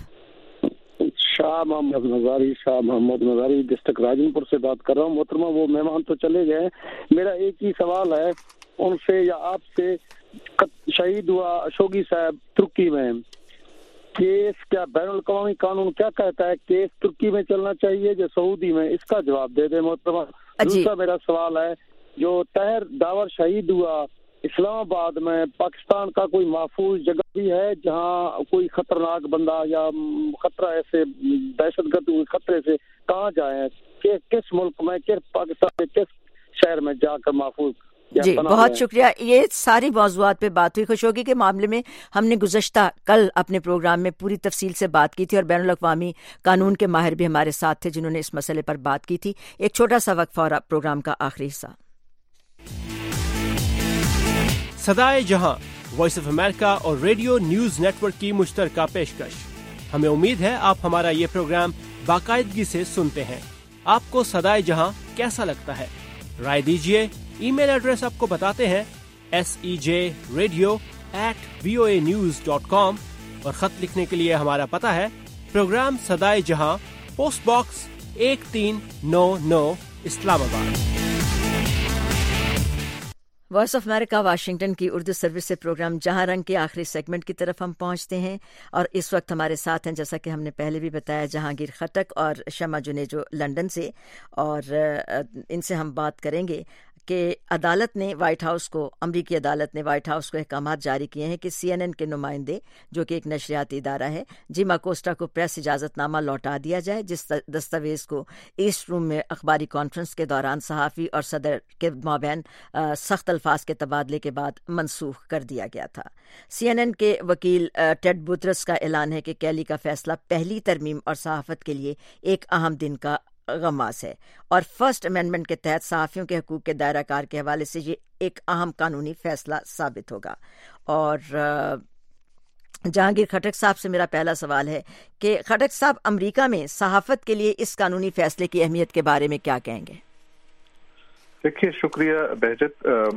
شاہ محمد مزاری شاہ محمد مزاری ڈسٹرکٹ راجن پور سے بات کر رہا ہوں. محترمہ وہ مہمان تو چلے گئے، میرا ایک ہی سوال ہے ان سے یا آپ سے. شہید ہوا اشوگی صاحب ترکی میں، کیس کیا بین الاقوامی قانون کیا کہتا ہے؟ کیس ترکی میں چلنا چاہیے یا سعودی میں؟ اس کا جواب دے دیں محترمہ. دوسرا میرا سوال ہے، جو طاہر داور شہید ہوا اسلام آباد میں، پاکستان کا کوئی محفوظ جگہ بھی ہے جہاں کوئی خطرناک بندہ یا خطرہ ایسے دہشت گرد خطرے سے کہاں جائیں؟ کہ کس ملک میں، کس پاکستان کے کس شہر میں جا کر محفوظ؟ جی بہت شکریہ. یہ ساری موضوعات پہ بات ہوئی. خشوگی کے معاملے میں ہم نے گزشتہ کل اپنے پروگرام میں پوری تفصیل سے بات کی تھی، اور بین الاقوامی قانون کے ماہر بھی ہمارے ساتھ تھے جنہوں نے اس مسئلے پر بات کی تھی. ایک چھوٹا سا وقفہ اور پروگرام کا آخری حصہ. صدائے جہاں وائس آف امریکہ اور ریڈیو نیوز نیٹ ورک کی مشترکہ پیشکش. ہمیں امید ہے آپ ہمارا یہ پروگرام باقاعدگی سے سنتے ہیں. آپ کو صدائے جہاں کیسا لگتا ہے؟ رائے دیجیے. ای میل ایڈریس آپ کو بتاتے ہیں، S E J radio at V O A news dot com, اور خط لکھنے کے لیے ہمارا پتہ ہے پروگرام صدائے جہاں، پوسٹ باکس ایک تین نو نو، اسلام آباد. وائس آف امریکہ واشنگٹن کی اردو سروس سے پروگرام جہاں رنگ کے آخری سیگمنٹ کی طرف ہم پہنچتے ہیں، اور اس وقت ہمارے ساتھ ہیں جیسا کہ ہم نے پہلے بھی بتایا جہانگیر خٹک اور شمع جنیجو لندن سے، اور ان سے ہم بات کریں گے کہ عدالت نے وائٹ ہاؤس کو امریکی عدالت نے وائٹ ہاؤس کو احکامات جاری کیے ہیں کہ سی این این کے نمائندے جو کہ ایک نشریاتی ادارہ ہے جم اکوسٹا کو پریس اجازت نامہ لوٹا دیا جائے، جس دستاویز کو ایسٹ روم میں اخباری کانفرنس کے دوران صحافی اور صدر کے مابین سخت الفاظ کے تبادلے کے بعد منسوخ کر دیا گیا تھا. سی این این کے وکیل ٹیڈ بوترس کا اعلان ہے کہ کیلی کا فیصلہ پہلی ترمیم اور صحافت کے لیے ایک اہم دن کا غماز ہے، اور فرسٹ امینڈمنٹ کے تحت صحافیوں کے حقوق کے دائرہ کار کے حوالے سے یہ ایک اہم قانونی فیصلہ ثابت ہوگا. اور جہانگیر خٹک صاحب سے میرا پہلا سوال ہے کہ خٹک صاحب امریکہ میں صحافت کے لیے اس قانونی فیصلے کی اہمیت کے بارے میں کیا کہیں گے؟ دیکھیے، شکریہ بہجت.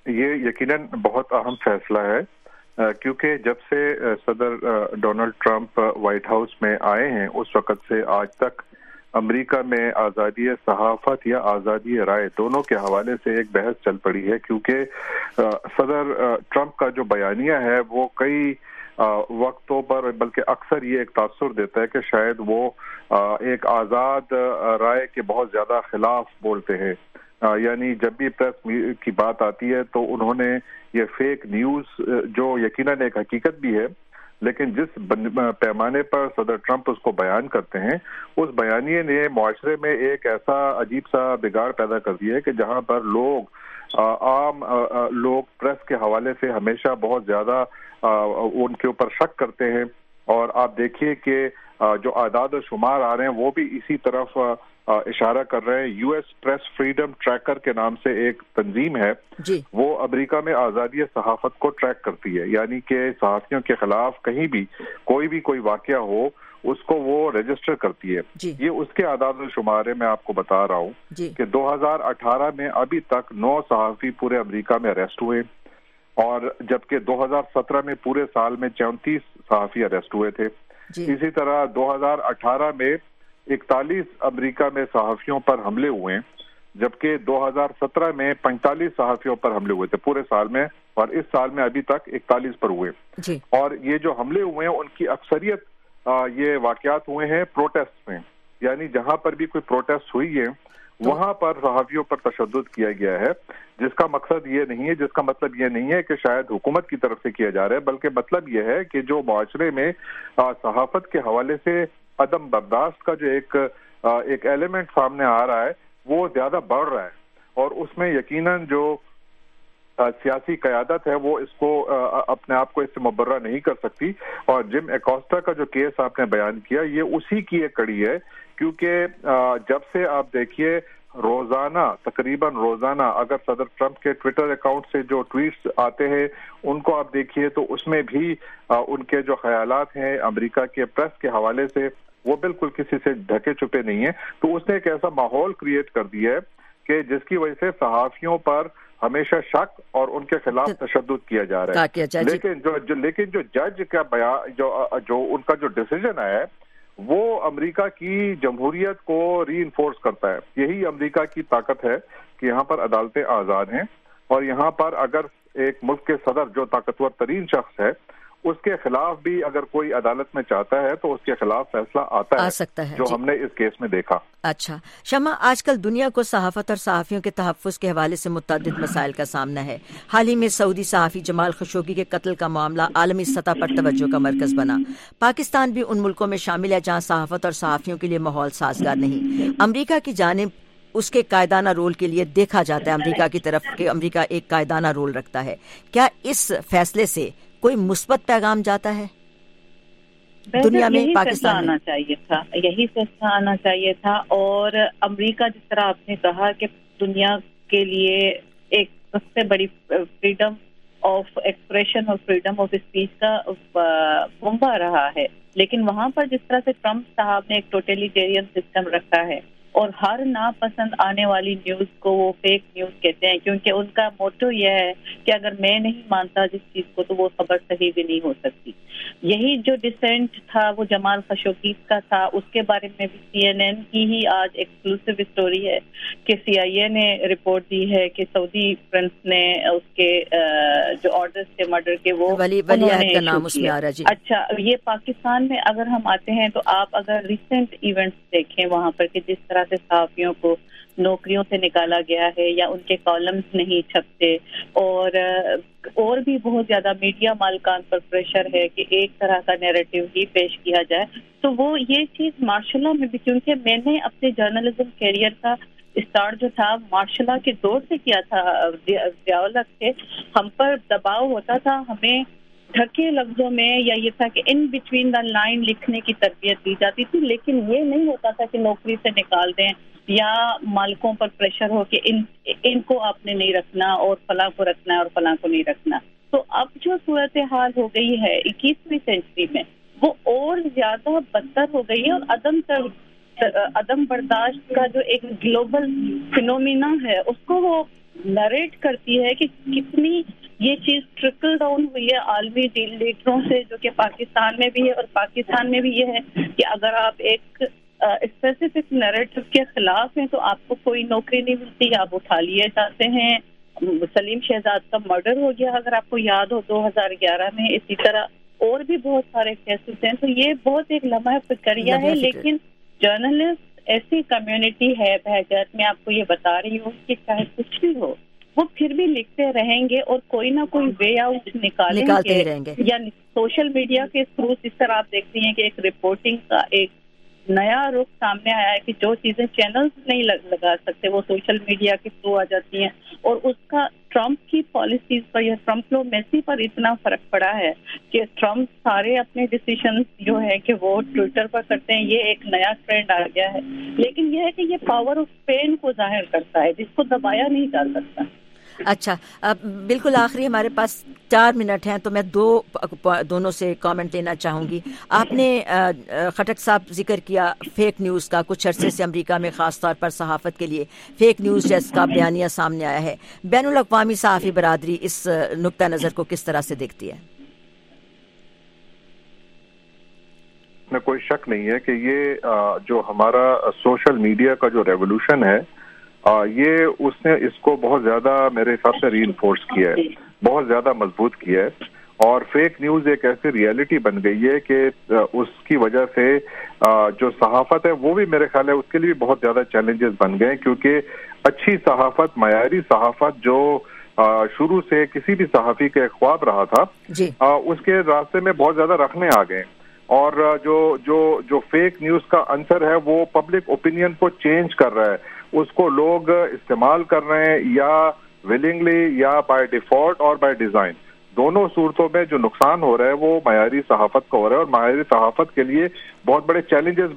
یہ یقیناً بہت اہم فیصلہ ہے، کیونکہ جب سے صدر ڈونلڈ ٹرمپ وائٹ ہاؤس میں آئے ہیں اس وقت سے آج تک امریکہ میں آزادی صحافت یا آزادی رائے دونوں کے حوالے سے ایک بحث چل پڑی ہے، کیونکہ صدر ٹرمپ کا جو بیانیہ ہے وہ کئی وقتوں پر بلکہ اکثر یہ ایک تاثر دیتا ہے کہ شاید وہ ایک آزاد رائے کے بہت زیادہ خلاف بولتے ہیں، یعنی جب بھی پریس کی بات آتی ہے تو انہوں نے یہ فیک نیوز جو یقیناً ایک حقیقت بھی ہے لیکن جس پیمانے پر صدر ٹرمپ اس کو بیان کرتے ہیں اس بیانیے نے معاشرے میں ایک ایسا عجیب سا بگاڑ پیدا کر دیا ہے کہ جہاں پر لوگ عام لوگ پریس کے حوالے سے ہمیشہ بہت زیادہ ان کے اوپر شک کرتے ہیں، اور آپ دیکھیے کہ جو اعداد و شمار آ رہے ہیں وہ بھی اسی طرف اشارہ کر رہے ہیں۔ U S press freedom tracker کے نام سے ایک تنظیم ہے جی، وہ امریکہ میں آزادی صحافت کو ٹریک کرتی ہے، یعنی کہ صحافیوں کے خلاف کہیں بھی کوئی بھی کوئی واقعہ ہو اس کو وہ رجسٹر کرتی ہے جی۔ یہ اس کے اعداد و شمار میں آپ کو بتا رہا ہوں جی، کہ دو ہزار اٹھارہ میں ابھی تک نو صحافی پورے امریکہ میں اریسٹ ہوئے، اور جبکہ دو ہزار سترہ میں پورے سال میں چونتیس صحافی اریسٹ ہوئے تھے جی۔ اسی طرح دو ہزار اٹھارہ میں اکتالیس امریکہ میں صحافیوں پر حملے ہوئے، جبکہ دو ہزار سترہ میں پینتالیس صحافیوں پر حملے ہوئے تھے پورے سال میں، اور اس سال میں ابھی تک اکتالیس پر ہوئے جی۔ اور یہ جو حملے ہوئے ہیں ان کی اکثریت یہ واقعات ہوئے ہیں پروٹیسٹ میں، یعنی جہاں پر بھی کوئی پروٹیسٹ ہوئی ہے وہاں پر صحافیوں پر تشدد کیا گیا ہے، جس کا مقصد یہ نہیں ہے، جس کا مطلب یہ نہیں ہے کہ شاید حکومت کی طرف سے کیا جا رہا ہے، بلکہ مطلب یہ ہے کہ جو معاشرے میں صحافت کے حوالے سے عدم برداشت کا جو ایک ایک ایلیمنٹ سامنے آ رہا ہے وہ زیادہ بڑھ رہا ہے، اور اس میں یقیناً جو سیاسی قیادت ہے وہ اس کو اپنے آپ کو اس سے مبرہ نہیں کر سکتی، اور جم ایکوسٹا کا جو کیس آپ نے بیان کیا یہ اسی کی ایک کڑی ہے، کیونکہ جب سے آپ دیکھیے روزانہ تقریباً روزانہ اگر صدر ٹرمپ کے ٹویٹر اکاؤنٹ سے جو ٹویٹس آتے ہیں ان کو آپ دیکھیے تو اس میں بھی ان کے جو خیالات ہیں امریکہ کے پریس کے حوالے سے وہ بالکل کسی سے ڈھکے چھپے نہیں ہیں، تو اس نے ایک ایسا ماحول کریٹ کر دیا ہے کہ جس کی وجہ سے صحافیوں پر ہمیشہ شک اور ان کے خلاف تشدد کیا جا رہا ہے، لیکن جو, جو لیکن جو جج کا بیان جو جو ان کا جو ڈیسیجن ہے وہ امریکہ کی جمہوریت کو ری انفورس کرتا ہے۔ یہی امریکہ کی طاقت ہے کہ یہاں پر عدالتیں آزاد ہیں، اور یہاں پر اگر ایک ملک کے صدر جو طاقتور ترین شخص ہے اس کے خلاف بھی اگر کوئی عدالت میں چاہتا ہے تو اس کے خلاف فیصلہ آتا ہے, آ سکتا ہے جو جی. ہم نے اس کیس میں دیکھا. اچھا شمع, آج کل دنیا کو صحافت اور صحافیوں کے تحفظ کے حوالے سے متعدد مسائل کا سامنا ہے. حال ہی میں سعودی صحافی جمال خشوگی کے قتل کا معاملہ عالمی سطح پر توجہ کا مرکز بنا. پاکستان بھی ان ملکوں میں شامل ہے جہاں صحافت اور صحافیوں کے لیے ماحول سازگار نہیں. امریکہ کی جانب اس کے قائدانہ رول کے لیے دیکھا جاتا ہے امریکہ کی طرف کہ امریکہ ایک قائدانہ رول رکھتا ہے. کیا اس فیصلے سے کوئی مثبت پیغام جاتا ہے دنیا میں؟ پاکستان آنا چاہیے تھا, یہی فیصلہ آنا چاہیے تھا. اور امریکہ جس طرح آپ نے کہا کہ دنیا کے لیے ایک سب سے بڑی فریڈم آف ایکسپریشن اور فریڈم آف اسپیچ کا منبع رہا ہے, لیکن وہاں پر جس طرح سے ٹرمپ صاحب نے ایک ٹوٹلیٹیرین سسٹم رکھا ہے اور ہر ناپسند آنے والی نیوز کو وہ فیک نیوز کہتے ہیں, کیونکہ ان کا موٹو یہ ہے کہ اگر میں نہیں مانتا جس چیز کو تو وہ خبر صحیح بھی نہیں ہو سکتی. یہی جو ڈسینٹ تھا وہ جمال خشوگی کا تھا, اس کے بارے میں بھی سی این این کی ہی آج ایکسکلوسیو اسٹوری ہے کہ سی آئی اے نے رپورٹ دی ہے کہ سعودی پرنس نے اس کے جو آرڈرز تھے مرڈر کے وہ ولی ولی عہد کا نام اس میں آ رہا جی. اچھا, یہ پاکستان میں اگر ہم آتے ہیں تو آپ اگر ریسنٹ ایونٹس دیکھیں وہاں پر کہ جس طرح سے صحافیوں کو نوکریوں سے نکالا گیا ہے یا ان کے کالمز نہیں چھپتے, اور اور بھی بہت زیادہ میڈیا مالکان پر پریشر ہے کہ ایک طرح کا نیریٹو ہی پیش کیا جائے, تو وہ یہ چیز مارشل لا میں بھی, کیونکہ میں نے اپنے جرنلزم کیریئر کا اسٹارٹ جو تھا مارشل لا کے دور سے کیا تھا, ضیاء الحق سے ہم پر دباؤ ہوتا تھا, ہمیں ڈھکے لفظوں میں یا یہ تھا کہ ان بٹوین دا لائن لکھنے کی تربیت دی جاتی تھی, لیکن یہ نہیں ہوتا تھا کہ نوکری سے نکال دیں یا مالکوں پر پریشر ہو کہ ان ان کو آپ نے نہیں رکھنا اور فلاں کو رکھنا ہے اور فلاں کو نہیں رکھنا. تو اب جو صورتحال ہو گئی ہے اکیسویں سینچری میں وہ اور زیادہ بدتر ہو گئی ہے, اور عدم تر عدم برداشت کا جو ایک گلوبل فینومینا ہے اس کو وہ نریٹ کرتی ہے کہ کتنی یہ چیز ٹرکل ڈاؤن ہوئی ہے عالمی لیڈروں سے, جو کہ پاکستان میں بھی ہے. اور پاکستان میں بھی یہ ہے کہ اگر آپ ایک اسپیسیفک نیریٹو کے خلاف ہیں تو آپ کو کوئی نوکری نہیں ملتی, آپ اٹھا لیے جاتے ہیں. سلیم شہزاد کا مرڈر ہو گیا اگر آپ کو یاد ہو دو ہزار گیارہ میں, اسی طرح اور بھی بہت سارے کیسز ہیں. تو یہ بہت ایک لمحہ فکریہ ہے, لیکن جرنلسٹ ایسی کمیونٹی ہے بہجت, میں آپ کو یہ بتا رہی ہوں کہ چاہے کچھ بھی ہو وہ پھر بھی لکھتے رہیں گے اور کوئی نہ کوئی وے آؤٹ نکالیں گے. یا سوشل میڈیا کے تھرو اس طرح آپ دیکھتی ہیں کہ ایک رپورٹنگ کا ایک نیا رخ سامنے آیا ہے کہ جو چیزیں چینلز نہیں لگا سکتے وہ سوشل میڈیا کے تھرو آ جاتی ہیں. اور اس کا ٹرمپ کی پالیسیز پر یا ٹرمپلومیسی پر اتنا فرق پڑا ہے کہ ٹرمپ سارے اپنے ڈیسیشنز جو ہے کہ وہ ٹویٹر پر کرتے ہیں. یہ ایک نیا ٹرینڈ آ گیا ہے, لیکن یہ ہے کہ یہ پاور آف پین کو ظاہر کرتا ہے جس کو دبایا نہیں جا سکتا. اچھا, اب بالکل آخری ہمارے پاس چار منٹ ہیں تو میں دو دونوں سے کامنٹ لینا چاہوں گی. آپ نے خٹک صاحب ذکر کیا فیک نیوز کا, کچھ عرصے سے امریکہ میں خاص طور پر صحافت کے لیے فیک نیوز جیس کا بیانیہ سامنے آیا ہے. بین الاقوامی صحافی برادری اس نقطہ نظر کو کس طرح سے دیکھتی ہے؟ میں کوئی شک نہیں ہے کہ یہ جو ہمارا سوشل میڈیا کا جو ریولوشن ہے یہ اس نے اس کو بہت زیادہ میرے حساب سے ری انفورس کیا ہے, بہت زیادہ مضبوط کیا ہے. اور فیک نیوز ایک ایسی ریئلٹی بن گئی ہے کہ اس کی وجہ سے جو صحافت ہے وہ بھی میرے خیال ہے اس کے لیے بہت زیادہ چیلنجز بن گئے, کیونکہ اچھی صحافت, معیاری صحافت جو شروع سے کسی بھی صحافی کا ایک خواب رہا تھا جی. اس کے راستے میں بہت زیادہ رکھنے آ گئے. اور جو جو جو فیک نیوز کا عنصر ہے وہ پبلک اوپینین کو چینج کر رہا ہے, اس کو لوگ استعمال کر رہے ہیں یا ولنگلی یا بائی ڈیفالٹ اور بائی ڈیزائن. دونوں صورتوں میں جو نقصان ہو رہا ہے وہ معیاری صحافت کا ہو رہا ہے, اور معیاری صحافت کے لیے بہت بڑے چیلنجز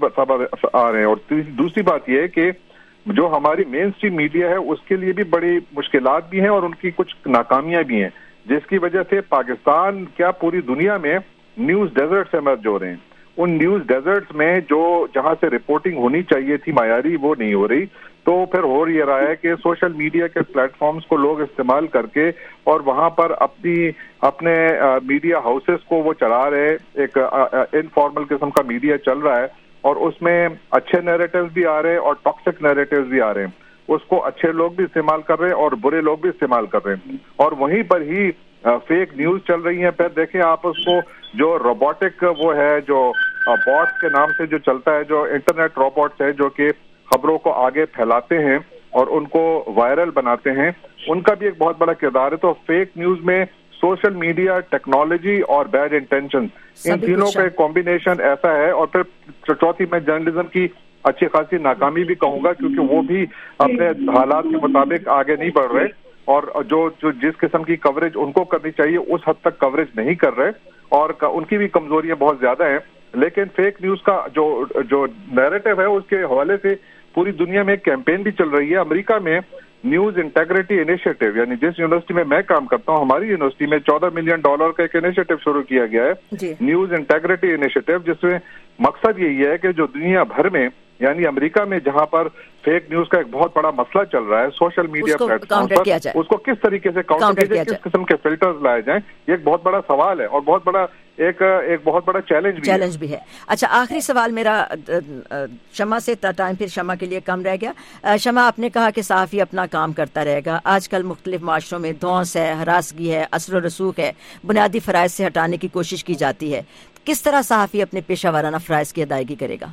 آ رہے ہیں. اور دوسری بات یہ ہے کہ جو ہماری مین اسٹریم میڈیا ہے اس کے لیے بھی بڑی مشکلات بھی ہیں اور ان کی کچھ ناکامیاں بھی ہیں, جس کی وجہ سے پاکستان کیا پوری دنیا میں نیوز ڈیزرٹس ایمرج ہو رہے ہیں. ان نیوز ڈیزرٹس میں جو جہاں سے رپورٹنگ ہونی چاہیے تھی معیاری وہ نہیں ہو رہی. تو پھر ہو یہ رہا ہے کہ سوشل میڈیا کے پلیٹ فارمز کو لوگ استعمال کر کے اور وہاں پر اپنی اپنے میڈیا ہاؤسز کو وہ چلا رہے, ایک انفارمل قسم کا میڈیا چل رہا ہے اور اس میں اچھے نیریٹیوز بھی آ رہے ہیں اور ٹاکسک نیریٹیوز بھی آ رہے ہیں. اس کو اچھے لوگ بھی استعمال کر رہے ہیں اور برے لوگ بھی استعمال کر رہے ہیں, اور وہیں پر ہی فیک نیوز چل رہی ہیں. پھر دیکھیں آپ اس کو جو روبوٹک وہ ہے جو بوٹس کے نام سے جو چلتا ہے, جو انٹرنیٹ روبوٹس ہے جو کہ خبروں کو آگے پھیلاتے ہیں اور ان کو وائرل بناتے ہیں, ان کا بھی ایک بہت بڑا کردار ہے. تو فیک نیوز میں سوشل میڈیا, ٹیکنالوجی اور بیڈ انٹینشن, ان تینوں کا ایک کمبینیشن ایسا ہے. اور پھر چوتھی میں جرنلزم کی اچھی خاصی ناکامی بھی کہوں گا, کیونکہ وہ بھی اپنے حالات کے مطابق آگے نہیں بڑھ رہے, اور جو جو جس قسم کی کوریج ان کو کرنی چاہیے اس حد تک کوریج نہیں کر رہے, اور ان کی بھی کمزوریاں بہت زیادہ ہیں. لیکن فیک نیوز کا جو جو نیریٹو ہے اس کے حوالے سے پوری دنیا میں ایک کیمپین بھی چل رہی ہے. امریکہ میں نیوز انٹیگریٹی انیشیٹو, یعنی جس یونیورسٹی میں میں کام کرتا ہوں, ہماری یونیورسٹی میں چودہ ملین ڈالر کا ایک انیشیٹو شروع کیا گیا ہے, نیوز انٹیگریٹی انیشیٹو, جس میں مقصد یہی ہے کہ جو دنیا بھر میں, یعنی امریکہ میں جہاں پر فیک نیوز کا ایک بہت بڑا مسئلہ چل رہا ہے سوشل میڈیا پلیٹ فارم پر, اس کو کس طریقے سے کاؤنٹر کیا جائے, کس قسم کے فلٹرز لائے جائیں, یہ ایک بہت بڑا سوال ہے اور بہت بڑا ایک ایک بہت بڑا چیلنج بھی چیلنج بھی ہے. اچھا, آخری سوال میرا شمع سے, ٹائم پھر شمع کے لیے کم رہ گیا. شمع, آپ نے کہا کہ صحافی اپنا کام کرتا رہے گا. آج کل مختلف معاشروں میں دھونس ہے, ہراسگی ہے, اثر و رسوخ ہے, بنیادی فرائض سے ہٹانے کی کوشش کی جاتی ہے. کس طرح صحافی اپنے پیشہ ورانہ فرائض کی ادائیگی کرے گا؟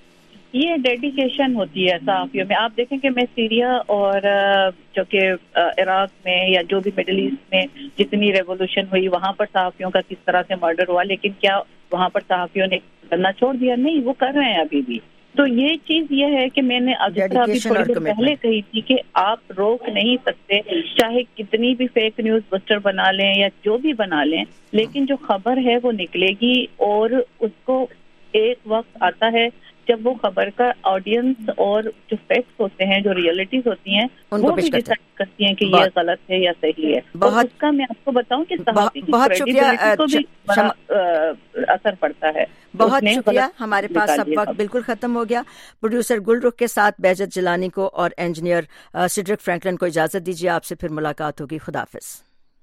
یہ ڈیڈیکیشن ہوتی ہے صحافیوں میں. آپ دیکھیں کہ میں سیریا اور جو کہ عراق میں یا جو بھی مڈل ایسٹ میں جتنی ریولوشن ہوئی وہاں پر صحافیوں کا کس طرح سے مرڈر ہوا, لیکن کیا وہاں پر صحافیوں نے کرنا چھوڑ دیا؟ نہیں, وہ کر رہے ہیں ابھی بھی. تو یہ چیز یہ ہے کہ میں نے ابھی تھوڑی دیر پہلے کہی تھی کہ آپ روک نہیں سکتے, چاہے کتنی بھی فیک نیوز بسٹر بنا لیں یا جو بھی بنا لیں, لیکن جو خبر ہے وہ نکلے گی اور اس کو ایک وقت آتا ہے جب وہ خبر کا آڈینس اور جو فیکٹس ہوتے ہیں، جو ریئلٹیز ہوتی ہیں، وہ بھی ڈیسائڈ کرتی ہیں کہ یہ غلط ہے یا صحیح ہے. اور اس کا میں آپ کو بتاؤں کہ صحافی کی کریڈیبلٹی کو بھی بڑا اثر پڑتا ہے. بہت شکریہ. ہمارے پاس اب وقت بالکل ختم ہو گیا. پروڈیوسر گل رخ کے ساتھ بہجت جیلانی کو اور انجینئر سیڈرک فرینکلن کو اجازت دیجیے. آپ سے پھر ملاقات ہوگی. خدا حافظ.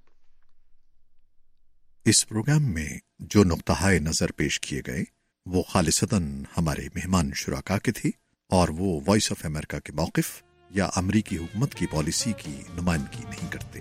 اس پروگرام میں جو نقطہ نظر پیش کیے گئے وہ خالصتاً ہمارے مہمان شرکا کے تھی اور وہ وائس آف امریکہ کے موقف یا امریکی حکومت کی پالیسی کی نمائندگی نہیں کرتے.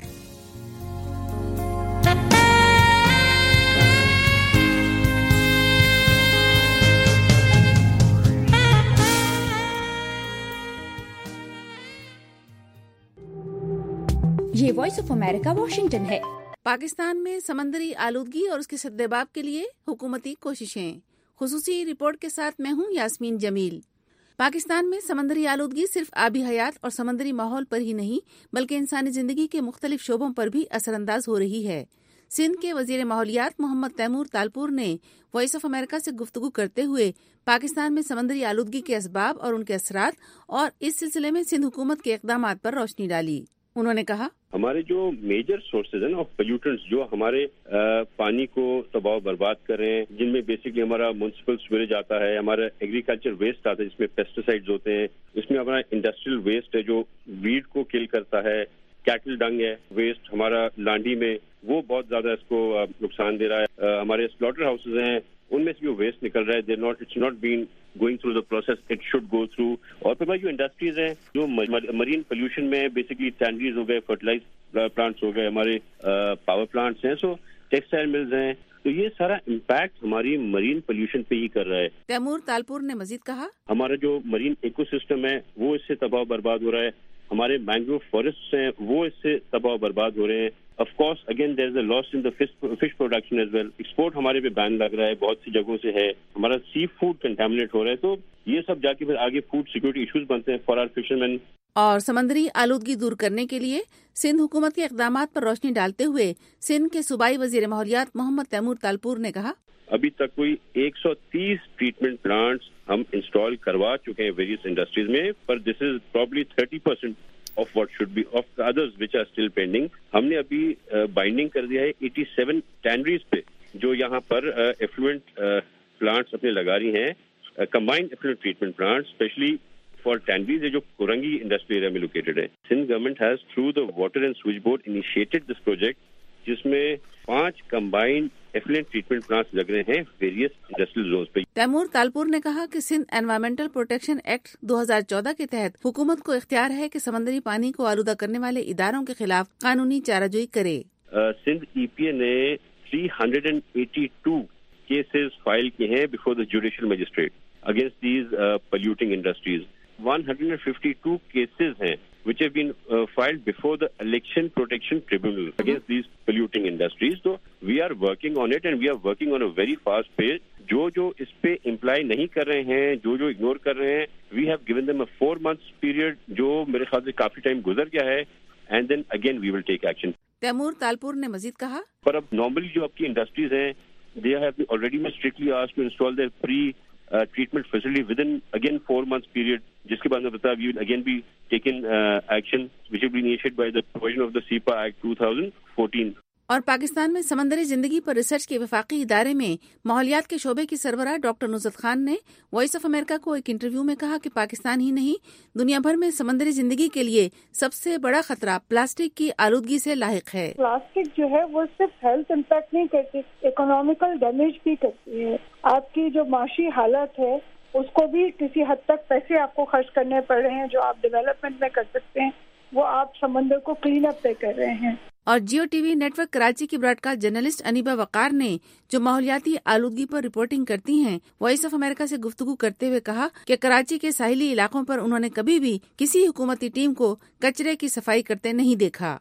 یہ وائس آف امریکہ واشنگٹن ہے. پاکستان میں سمندری آلودگی اور اس کے سدباب کے لیے حکومتی کوششیں. خصوصی رپورٹ کے ساتھ میں ہوں یاسمین جمیل. پاکستان میں سمندری آلودگی صرف آبی حیات اور سمندری ماحول پر ہی نہیں بلکہ انسانی زندگی کے مختلف شعبوں پر بھی اثر انداز ہو رہی ہے. سندھ کے وزیر ماحولیات محمد تیمور تالپور نے وائس آف امریکہ سے گفتگو کرتے ہوئے پاکستان میں سمندری آلودگی کے اسباب اور ان کے اثرات اور اس سلسلے میں سندھ حکومت کے اقدامات پر روشنی ڈالی. انہوں نے کہا ہمارے جو میجر سورسز ہیں نا آف پولیوٹنٹس جو ہمارے پانی کو تباہ و برباد کر رہے ہیں، جن میں بیسکلی ہمارا میونسپل سویریج آتا ہے، ہمارا ایگریکلچر ویسٹ آتا ہے جس میں پیسٹیسائڈز ہوتے ہیں، اس میں ہمارا انڈسٹریل ویسٹ ہے جو ویڈ کو کل کرتا ہے، کیٹل ڈنگ ہے ویسٹ ہمارا لانڈی میں، وہ بہت زیادہ اس کو نقصان دے رہا ہے. ہمارے سلاٹر ہاؤسز ہیں ان میں سے جو ویسٹ نکل رہا ہے they not it's not been going through the process it should go through. اور پھر بھائی جو انڈسٹریز ہیں جو مرین پولوشن میں بیسکلی ٹینڈریز ہو گئے، فرٹیلائز پلانٹس ہو گئے، ہمارے پاور پلانٹس ہیں، سو ٹیکسٹائل ملز ہیں، تو یہ سارا امپیکٹ ہماری مرین پولوشن پہ ہی کر رہا ہے. تیمور تالپور نے مزید کہا ہمارا جو مرین ایکو سسٹم ہے وہ اس سے تباہ و برباد ہو رہا ہے، ہمارے مینگروو فارسٹس ہیں وہ اس سے تباہ و برباد ہو رہے ہیں. Of course again there is a loss in the fish production as well. Export ہمارے پہ بین لگ رہا ہے بہت سی جگہوں سے ہے، ہمارا سی فوڈ کنٹامنیٹ ہو رہا ہے، تو یہ سب جا کے پھر آگے فوڈ سیکورٹی ایشوز بنتے ہیں فار آر فشرمین. اور سمندری آلودگی دور کرنے کے لیے سندھ حکومت کے اقدامات پر روشنی ڈالتے ہوئے سندھ کے صوبائی وزیر ماحولیات محمد تیمور تالپور نے کہا ابھی تک کوئی ایک سو تیس ٹریٹمنٹ پلانٹس ہم انسٹال کروا چکے ہیں ویریس انڈسٹریز میں، پر this is probably thirty percent of what should be of the others which are still pending. ہم نے ابھی بائنڈنگ کر دیا ہے ایٹی سیون ٹینڈریز پہ جو یہاں پر ایفلوئنٹ پلانٹس اپنے لگا رہی ہیں، combined effluent treatment plants specially for tanneries ہے جو کورنگی انڈسٹری ایریا میں لوکیٹڈ ہے. Sindh government has through the water and سوئچ بورڈ انیشیٹڈ دس پروجیکٹ جس میں پانچ کمبائنڈ ایفلوئنٹ ٹریٹمنٹ پلانٹس لگ رہے ہیں ویریس انڈسٹریل زونز پہ. تیمور تالپور نے کہا کہ سندھ انوائرمنٹل پروٹیکشن ایکٹ دو ہزار چودہ کے تحت حکومت کو اختیار ہے کہ سمندری پانی کو آلودہ کرنے والے اداروں کے خلاف قانونی چارہ جوئی کرے. سندھ ای پی اے نے three hundred and eighty two cases file کیے ہیں before the judicial magistrate against these polluting industries. One hundred and fifty two cases ہیں which have been uh, filed before the Election Protection Tribunal against these polluting industries. So we are working on it and we are working on a very fast pace. جو جو اس پہ employee نہیں کر رہے ہیں، جو جو اگنور کر رہے ہیں، we have given them a four months period جو میرے خیال سے کافی ٹائم گزر گیا ہے and then again we will take action. Taimur Talpur نے مزید کہا پر اب نارملی جو آپ کی انڈسٹریز ہیں they have already been strictly asked to install their pre treatment facility within again four months period, جس کے بعد میں بتا we will again be taken action which will be initiated by the provision of the SEPA act two thousand fourteen. اور پاکستان میں سمندری زندگی پر research کے وفاقی ادارے میں ماحولیات کے شعبے کی سربراہ ڈاکٹر نصرت خان نے وائس آف امریکہ کو ایک انٹرویو میں کہا کہ پاکستان ہی نہیں دنیا بھر میں سمندری زندگی کے لیے سب سے بڑا خطرہ پلاسٹک کی آلودگی سے لاحق ہے. پلاسٹک جو ہے وہ صرف ہیلتھ امپیکٹ نہیں کرتی، اکنامیکل ڈیمیج بھی کرتی ہے. آپ کی جو معاشی حالت ہے اس کو بھی کسی حد تک پیسے آپ کو خرچ کرنے پڑ رہے ہیں جو آپ ڈیولپمنٹ میں کر سکتے ہیں وہ آپ سمندر کو کلین اپ پہ کر رہے ہیں. اور Geo T V network Karachi کی broadcast journalist Aneeba Waqar نے جو ماحولیاتی آلودگی پر رپورٹنگ کرتی ہیں وائس آف امریکہ سے گفتگو کرتے ہوئے کہا کہ کراچی کے ساحلی علاقوں پر انہوں نے کبھی بھی کسی حکومتی ٹیم کو کچرے کی صفائی کرتے نہیں دیکھا.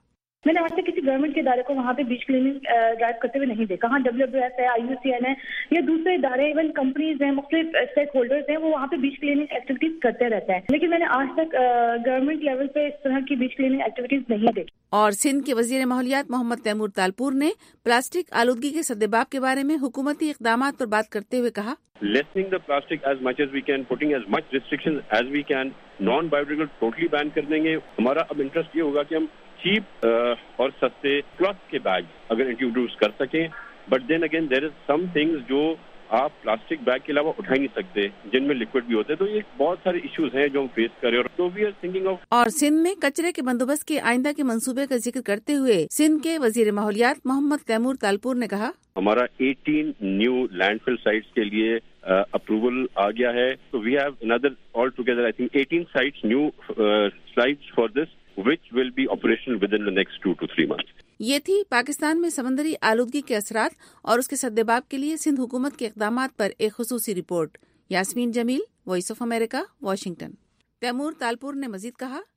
میں نے آج تک کسی گورنمنٹ کے ادارے کو وہاں پہ بیچ کلیننگ ڈرائیو کرتے ہوئے نہیں دیکھا. ہاں ڈبلیو ڈبلیو ایف ہے, آئی یو سی این ہے یا دوسرے ادارے, ایون کمپنیز ہیں, مختلف اسٹیک ہولڈرز ہیں, وہ وہاں پہ بیچ کلیننگ ایکٹیویٹیز کرتے رہتے ہیں, لیکن میں نے آج تک گورنمنٹ لیول پہ اس طرح کی بیچ کلیننگ ایکٹیویٹیز نہیں دیکھی. اور سندھ کے وزیر ماحولیات محمد تیمور تالپور نے پلاسٹک آلودگی کے سدباب کے بارے میں حکومتی اقدامات پر بات کرتے ہوئے کہا, lessening the plastic as much as we can, putting as much restrictions as we can, non biodegradable totally ban کر دیں گے. ہمارا اب انٹرسٹ یہ ہوگا کہ ہم چیپ اور سستے کلاتھ کے بیگ اگر انٹروڈیوس کر سکیں, but then again there is some things جو آپ پلاسٹک بیگ کے علاوہ اٹھا ہی نہیں سکتے, جن میں لکوڈ بھی ہوتے ہیں. تو یہ بہت سارے ایشوز ہیں جو ہم فیس کر رہے ہیں. تو وی آر تھنکنگ آف. اور سندھ میں کچرے کے بندوبست کے آئندہ کے منصوبے کا ذکر کرتے ہوئے سندھ کے وزیر ماحولیات محمد تیمور تالپور نے کہا, ہمارا eighteen new landfill sites کے لیے اپروول آ گیا ہے. تو we have another all together I think eighteen sites, new uh, sites for this, which will be operational within the next two to three months. یہ تھی پاکستان میں سمندری آلودگی کے اثرات اور اس کے سدباب کے لیے سندھ حکومت کے اقدامات پر ایک خصوصی رپورٹ. Yasmeen Jamil, voice of America, Washington. Taimur Talpur نے مزید کہا,